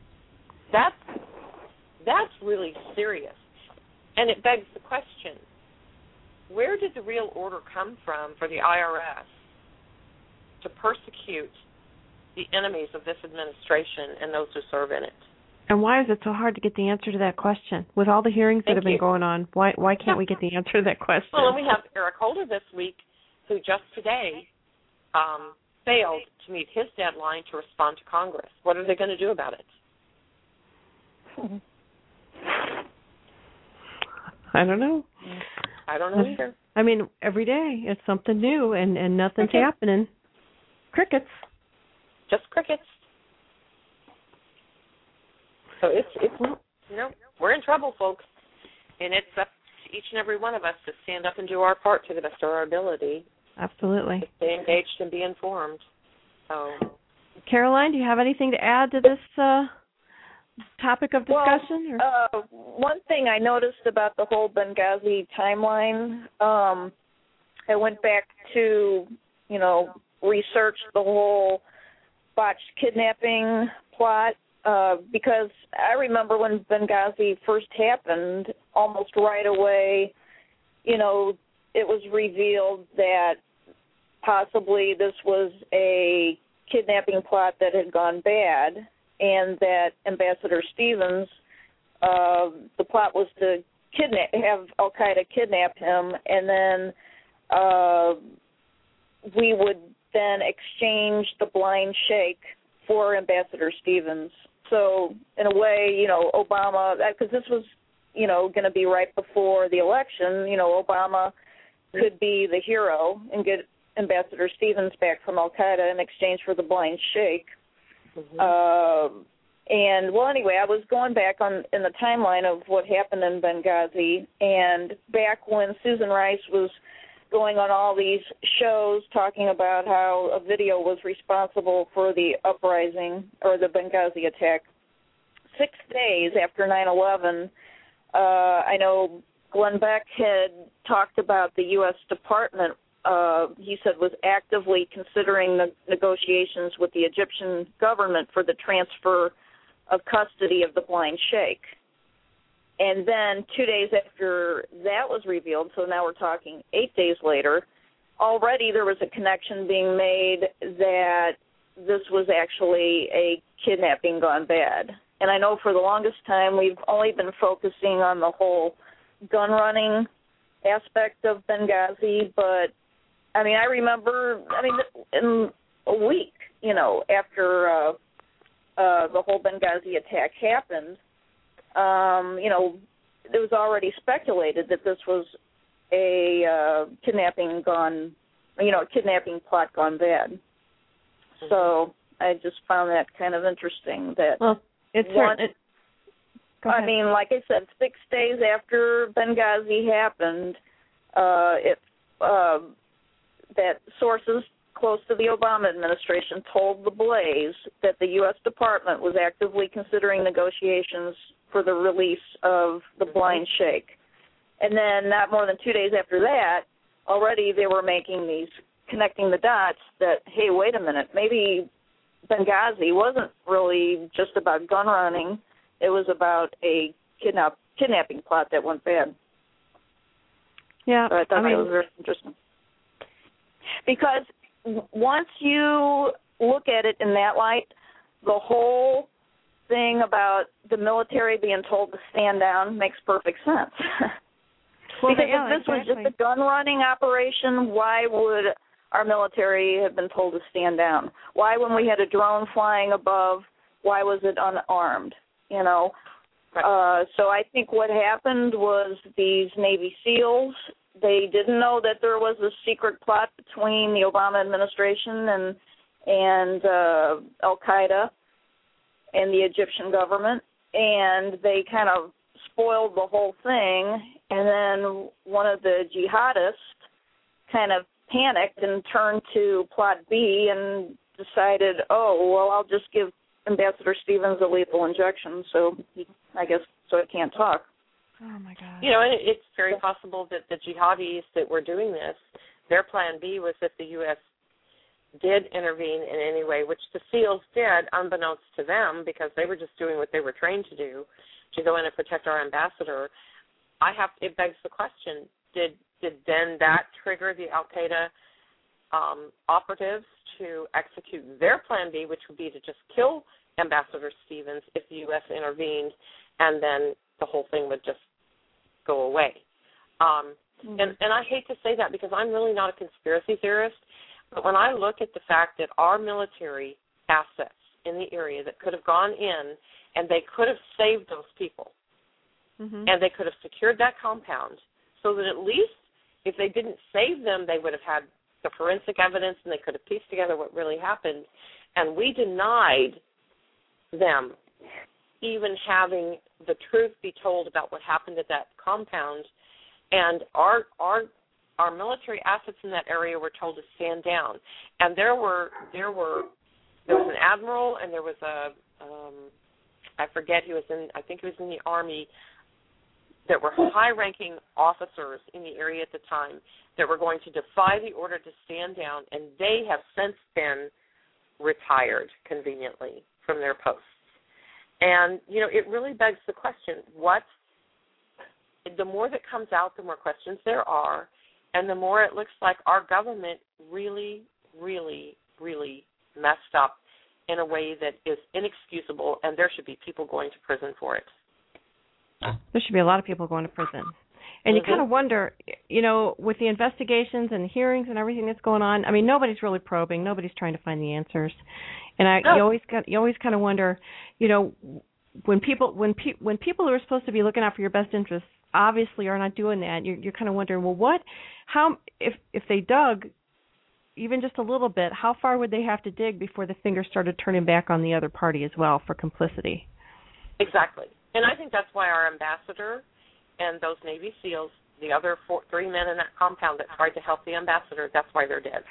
That's really serious. And it begs the question, where did the real order come from for the IRS to persecute the enemies of this administration and those who serve in it? And why is it so hard to get the answer to that question? With all the hearings that have been going on, why can't we get the answer to that question? Well, and we have Eric Holder this week, who just today failed to meet his deadline to respond to Congress. What are they going to do about it? I don't know. I don't know either. Every day it's something new, and nothing's happening. Crickets. Just crickets. So it's we're in trouble, folks, and it's up to each and every one of us to stand up and do our part to the best of our ability. Absolutely. To stay engaged and be informed. So, Caroline, do you have anything to add to this topic of discussion? Well, one thing I noticed about the whole Benghazi timeline, I went back to, research the whole botched kidnapping plot, because I remember when Benghazi first happened, almost right away, it was revealed that possibly this was a kidnapping plot that had gone bad, and that Ambassador Stevens, the plot was to have Al-Qaeda kidnap him, and then we would then exchange the blind sheikh for Ambassador Stevens. So in a way, Obama, because this was, going to be right before the election, Obama could be the hero and get Ambassador Stevens back from Al-Qaeda in exchange for the blind sheikh. Anyway, I was going back in the timeline of what happened in Benghazi, and back when Susan Rice was going on all these shows talking about how a video was responsible for the uprising or the Benghazi attack, 6 days after 9/11, I know Glenn Beck had talked about the U.S. Department, he said, was actively considering negotiations with the Egyptian government for the transfer of custody of the blind sheikh. And then 2 days after that was revealed, so now we're talking 8 days later, already there was a connection being made that this was actually a kidnapping gone bad. And I know for the longest time we've only been focusing on the whole gun running aspect of Benghazi, but I remember, in a week, after the whole Benghazi attack happened, it was already speculated that this was a kidnapping plot gone bad. So I just found that kind of interesting. That like I said, 6 days after Benghazi happened, that sources close to the Obama administration told The Blaze that the U.S. Department was actively considering negotiations for the release of the blind sheikh. And then not more than 2 days after that, already they were connecting the dots that, hey, wait a minute, maybe Benghazi wasn't really just about gun running. It was about a kidnapping plot that went bad. Yeah. So I thought that was very interesting. Because once you look at it in that light, the whole thing about the military being told to stand down makes perfect sense. Because if this was just a gun-running operation, why would our military have been told to stand down? Why, when we had a drone flying above, why was it unarmed? So I think what happened was these Navy SEALs, they didn't know that there was a secret plot between the Obama administration and Al-Qaeda and the Egyptian government, and they kind of spoiled the whole thing, and then one of the jihadists kind of panicked and turned to Plot B and decided, I'll just give Ambassador Stevens a lethal injection, so he can't talk. Oh, my God. And it's very possible that the jihadis that were doing this, their plan B was if the U.S. did intervene in any way, which the SEALs did, unbeknownst to them, because they were just doing what they were trained to do, to go in and protect our ambassador. It begs the question, did then that trigger the Al-Qaeda operatives to execute their plan B, which would be to just kill Ambassador Stevens if the U.S. intervened, and then the whole thing would just go away. And I hate to say that because I'm really not a conspiracy theorist, but when I look at the fact that our military assets in the area that could have gone in and they could have saved those people, and they could have secured that compound so that at least if they didn't save them, they would have had the forensic evidence and they could have pieced together what really happened. And we denied them even having the truth be told about what happened at that compound. And our military assets in that area were told to stand down. And there was an admiral and there was I think he was in the Army, that were high-ranking officers in the area at the time that were going to defy the order to stand down, and they have since been retired conveniently from their posts. And, it really begs the question, the more that comes out, the more questions there are, and the more it looks like our government really, really, really messed up in a way that is inexcusable, and there should be people going to prison for it. There should be a lot of people going to prison. And you kind of wonder, with the investigations and the hearings and everything that's going on, I mean, nobody's really probing. Nobody's trying to find the answers. And you always kind of wonder, when people who are supposed to be looking out for your best interests obviously are not doing that, you're kind of wondering, well, if they dug even just a little bit, how far would they have to dig before the finger started turning back on the other party as well for complicity? Exactly. And I think that's why our ambassador and those Navy SEALs, the other 3 men in that compound that tried to help the ambassador, that's why they're dead.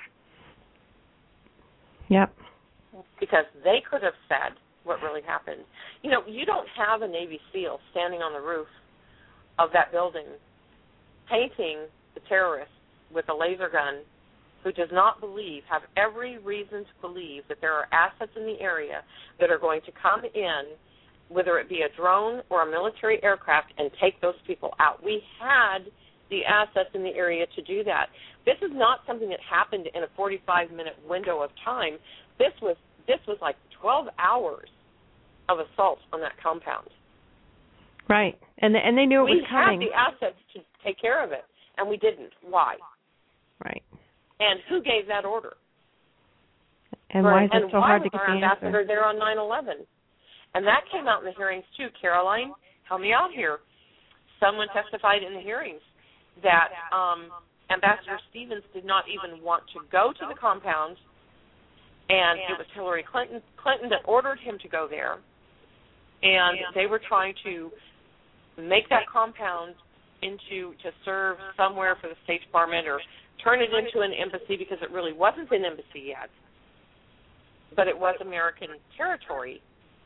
Yep. Because they could have said what really happened. You don't have a Navy SEAL standing on the roof of that building painting the terrorists with a laser gun who does not have every reason to believe that there are assets in the area that are going to come in, whether it be a drone or a military aircraft, and take those people out. We had the assets in the area to do that. This is not something that happened in a 45-minute window of time. This was like 12 hours of assault on that compound. Right, and they knew it was coming. We had the assets to take care of it, and we didn't. Why? Right. And who gave that order? And why is it so hard to get the answer? And why was our ambassador there on 9/11? And that came out in the hearings, too. Caroline, help me out here. Someone testified in the hearings that Ambassador Stevens did not even want to go to the compound, and it was Hillary Clinton that ordered him to go there. And they were trying to make that compound to serve somewhere for the State Department or turn it into an embassy, because it really wasn't an embassy yet, but it was American territory.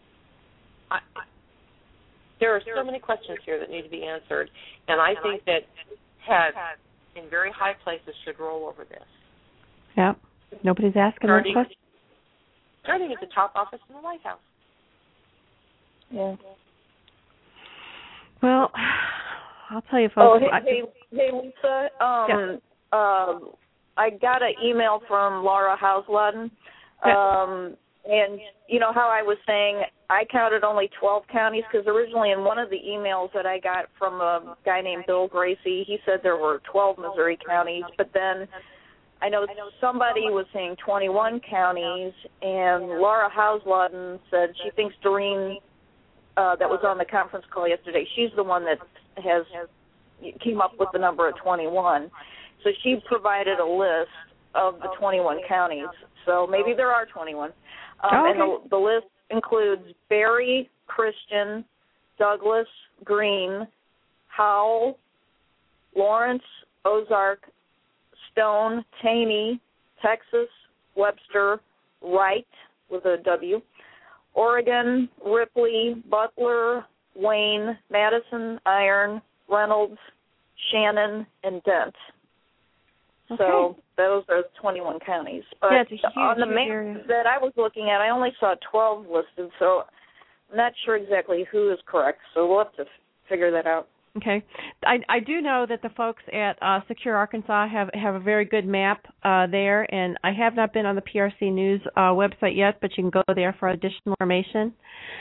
There are so many questions here that need to be answered, and I think that heads in very high places should roll over this. Yep. Nobody's asking those questions. Starting at the top office in the White House. Yeah. Well, I'll tell you, folks. Hey, Lisa. Yeah. I got an email from Laura Housladen. And you know how I was saying I counted only 12 counties, because originally in one of the emails that I got from a guy named Bill Gracie, he said there were 12 Missouri counties, but then I know somebody was saying 21 counties, and Laura Housladen said she thinks Doreen, that was on the conference call yesterday, she's the one that came up with the number of 21. So she provided a list of the 21 counties. So maybe there are 21. And the list includes Berry, Christian, Douglas, Greene, Howell, Lawrence, Ozark, Stone, Taney, Texas, Webster, Wright with a W, Oregon, Ripley, Butler, Wayne, Madison, Iron, Reynolds, Shannon, and Dent. Okay. So those are 21 counties. But yeah, it's a huge, on the map area that I was looking at, I only saw 12 listed, so I'm not sure exactly who is correct. So we'll have to figure that out. Okay. I do know that the folks at Secure Arkansas have a very good map there, and I have not been on the PRC News website yet, but you can go there for additional information.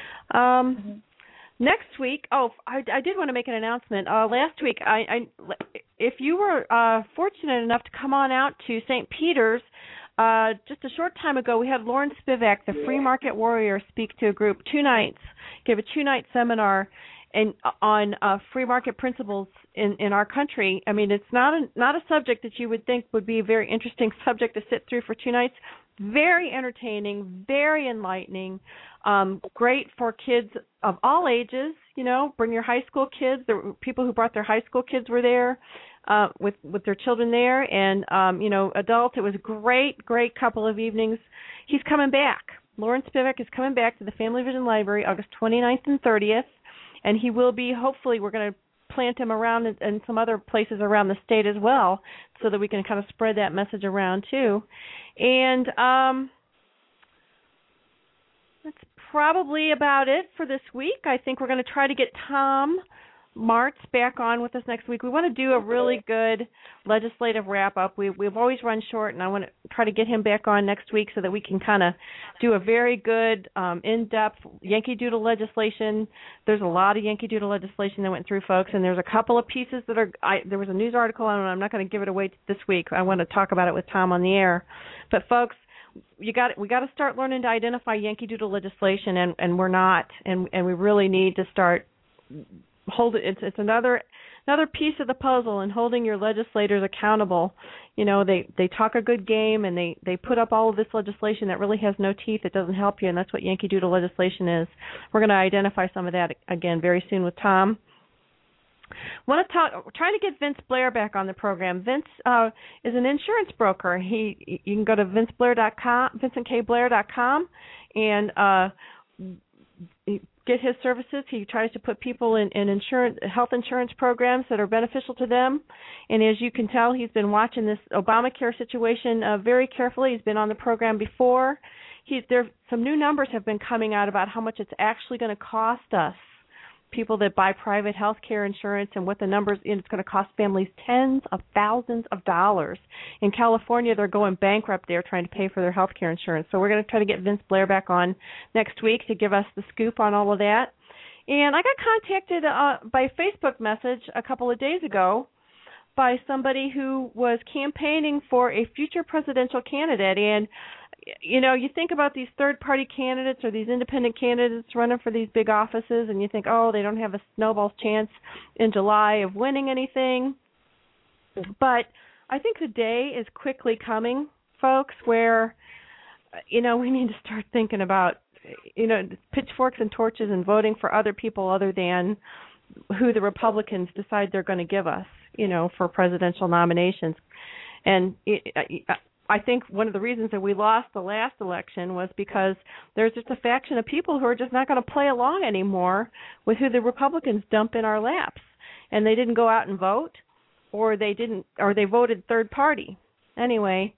Next week, I did want to make an announcement. Last week, if you were fortunate enough to come on out to St. Peter's, just a short time ago, we had Lauren Spivak, the free market warrior, speak to a group 2 nights, gave a 2-night seminar on free market principles in our country. I mean, it's not a subject that you would think would be a very interesting subject to sit through for 2 nights. Very entertaining, very enlightening, great for kids of all ages. You know, bring your high school kids. The people who brought their high school kids were there with their children there, and adults. It was great couple of evenings. He's coming back. Lauren Spivak is coming back to the Family Vision Library August 29th and 30th, and he will be. Hopefully, we're going to plant him around in some other places around the state as well, so that we can kind of spread that message around too. And that's probably about it for this week. I think we're going to try to get Tom Martz back on with us next week. We want to do a really good legislative wrap-up. We've always run short, and I want to try to get him back on next week so that we can kind of do a very good, in-depth Yankee Doodle legislation. There's a lot of Yankee Doodle legislation that went through, folks, and there's a couple of pieces that are there was a news article on it. I'm not going to give it away this week. I want to talk about it with Tom on the air. But, folks, we got to start learning to identify Yankee Doodle legislation, and we're not, and we really need to start hold it. It's another piece of the puzzle, and holding your legislators accountable. You know, they talk a good game, and they put up all of this legislation that really has no teeth. It doesn't help you, and that's what Yankee Doodle legislation is. We're going to identify some of that again very soon with Tom. Want to trying to get Vince Blair back on the program. Vince is an insurance broker. You can go to VinceKBlair.com, and get his services. He tries to put people in health insurance programs that are beneficial to them. And as you can tell, he's been watching this Obamacare situation very carefully. He's been on the program before. Some new numbers have been coming out about how much it's actually going to cost us, people that buy private health care insurance, and what the numbers, it's going to cost families tens of thousands of dollars. In California, they're going bankrupt there trying to pay for their health care insurance. So we're going to try to get Vince Blair back on next week to give us the scoop on all of that. And I got contacted by Facebook message a couple of days ago by somebody who was campaigning for a future presidential candidate. And you know, you think about these third-party candidates or these independent candidates running for these big offices, and you think, oh, they don't have a snowball's chance in July of winning anything. But I think the day is quickly coming, folks, where, you know, we need to start thinking about, you know, pitchforks and torches and voting for other people other than who the Republicans decide they're going to give us, you know, for presidential nominations. And I think one of the reasons that we lost the last election was because there's just a faction of people who are just not going to play along anymore with who the Republicans dump in our laps, and they didn't go out and vote, or they voted third party. Anyway,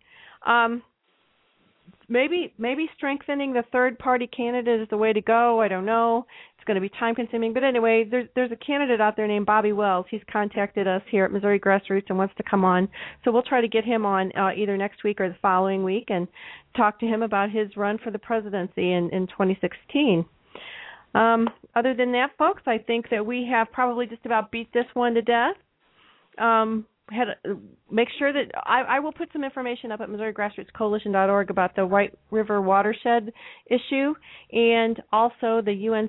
maybe strengthening the third party candidate is the way to go. I don't know. It's going to be time consuming, but anyway, there's a candidate out there named Bobby Wells. He's contacted us here at Missouri Grassroots and wants to come on, so we'll try to get him on either next week or the following week and talk to him about his run for the presidency in 2016. Other than that, folks, I think that we have probably just about beat this one to death. Make sure that I will put some information up at MissouriGrassrootsCoalition.org about the White River watershed issue, and also the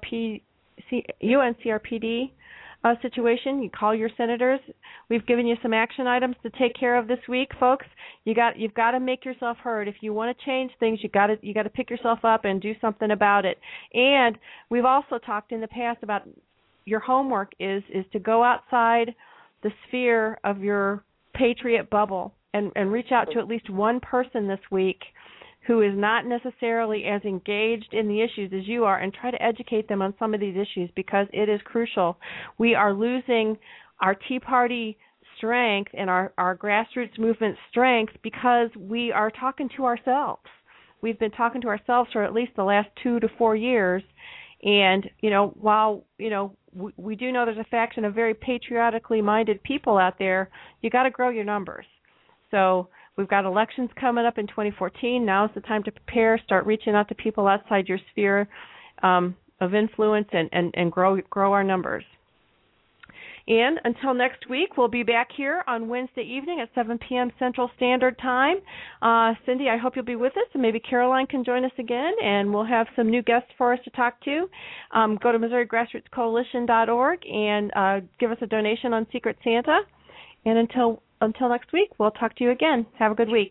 UNCRPD situation. You call your senators. We've given you some action items to take care of this week, folks. You've got to make yourself heard. If you want to change things, you got to pick yourself up and do something about it. And we've also talked in the past about your homework is to go outside the sphere of your patriot bubble and reach out to at least one person this week who is not necessarily as engaged in the issues as you are, and try to educate them on some of these issues, because it is crucial. We are losing our Tea Party strength and our grassroots movement strength because we are talking to ourselves. We've been talking to ourselves for at least the last 2 to 4 years. And, you know, while, you know, we do know there's a faction of very patriotically minded people out there, you got to grow your numbers. So we've got elections coming up in 2014. Now's the time to prepare, start reaching out to people outside your sphere of influence and grow our numbers. And until next week, we'll be back here on Wednesday evening at 7 p.m. Central Standard Time. Cindy, I hope you'll be with us, and maybe Caroline can join us again, and we'll have some new guests for us to talk to. Go to MissouriGrassrootsCoalition.org and give us a donation on Secret Santa. And until next week, we'll talk to you again. Have a good week.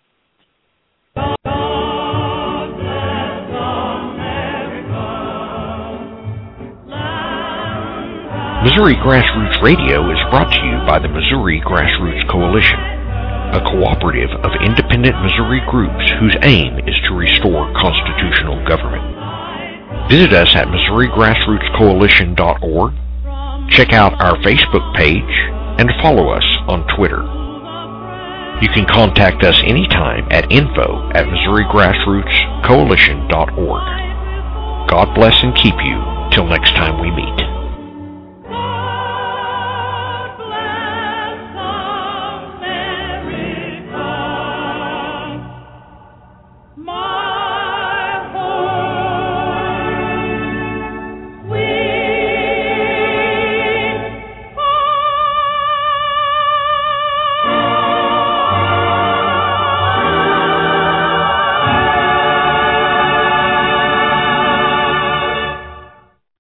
Missouri Grassroots Radio is brought to you by the Missouri Grassroots Coalition, a cooperative of independent Missouri groups whose aim is to restore constitutional government. Visit us at MissouriGrassrootsCoalition.org, check out our Facebook page, and follow us on Twitter. You can contact us anytime at info@MissouriGrassrootsCoalition.org. God bless and keep you till next time we meet.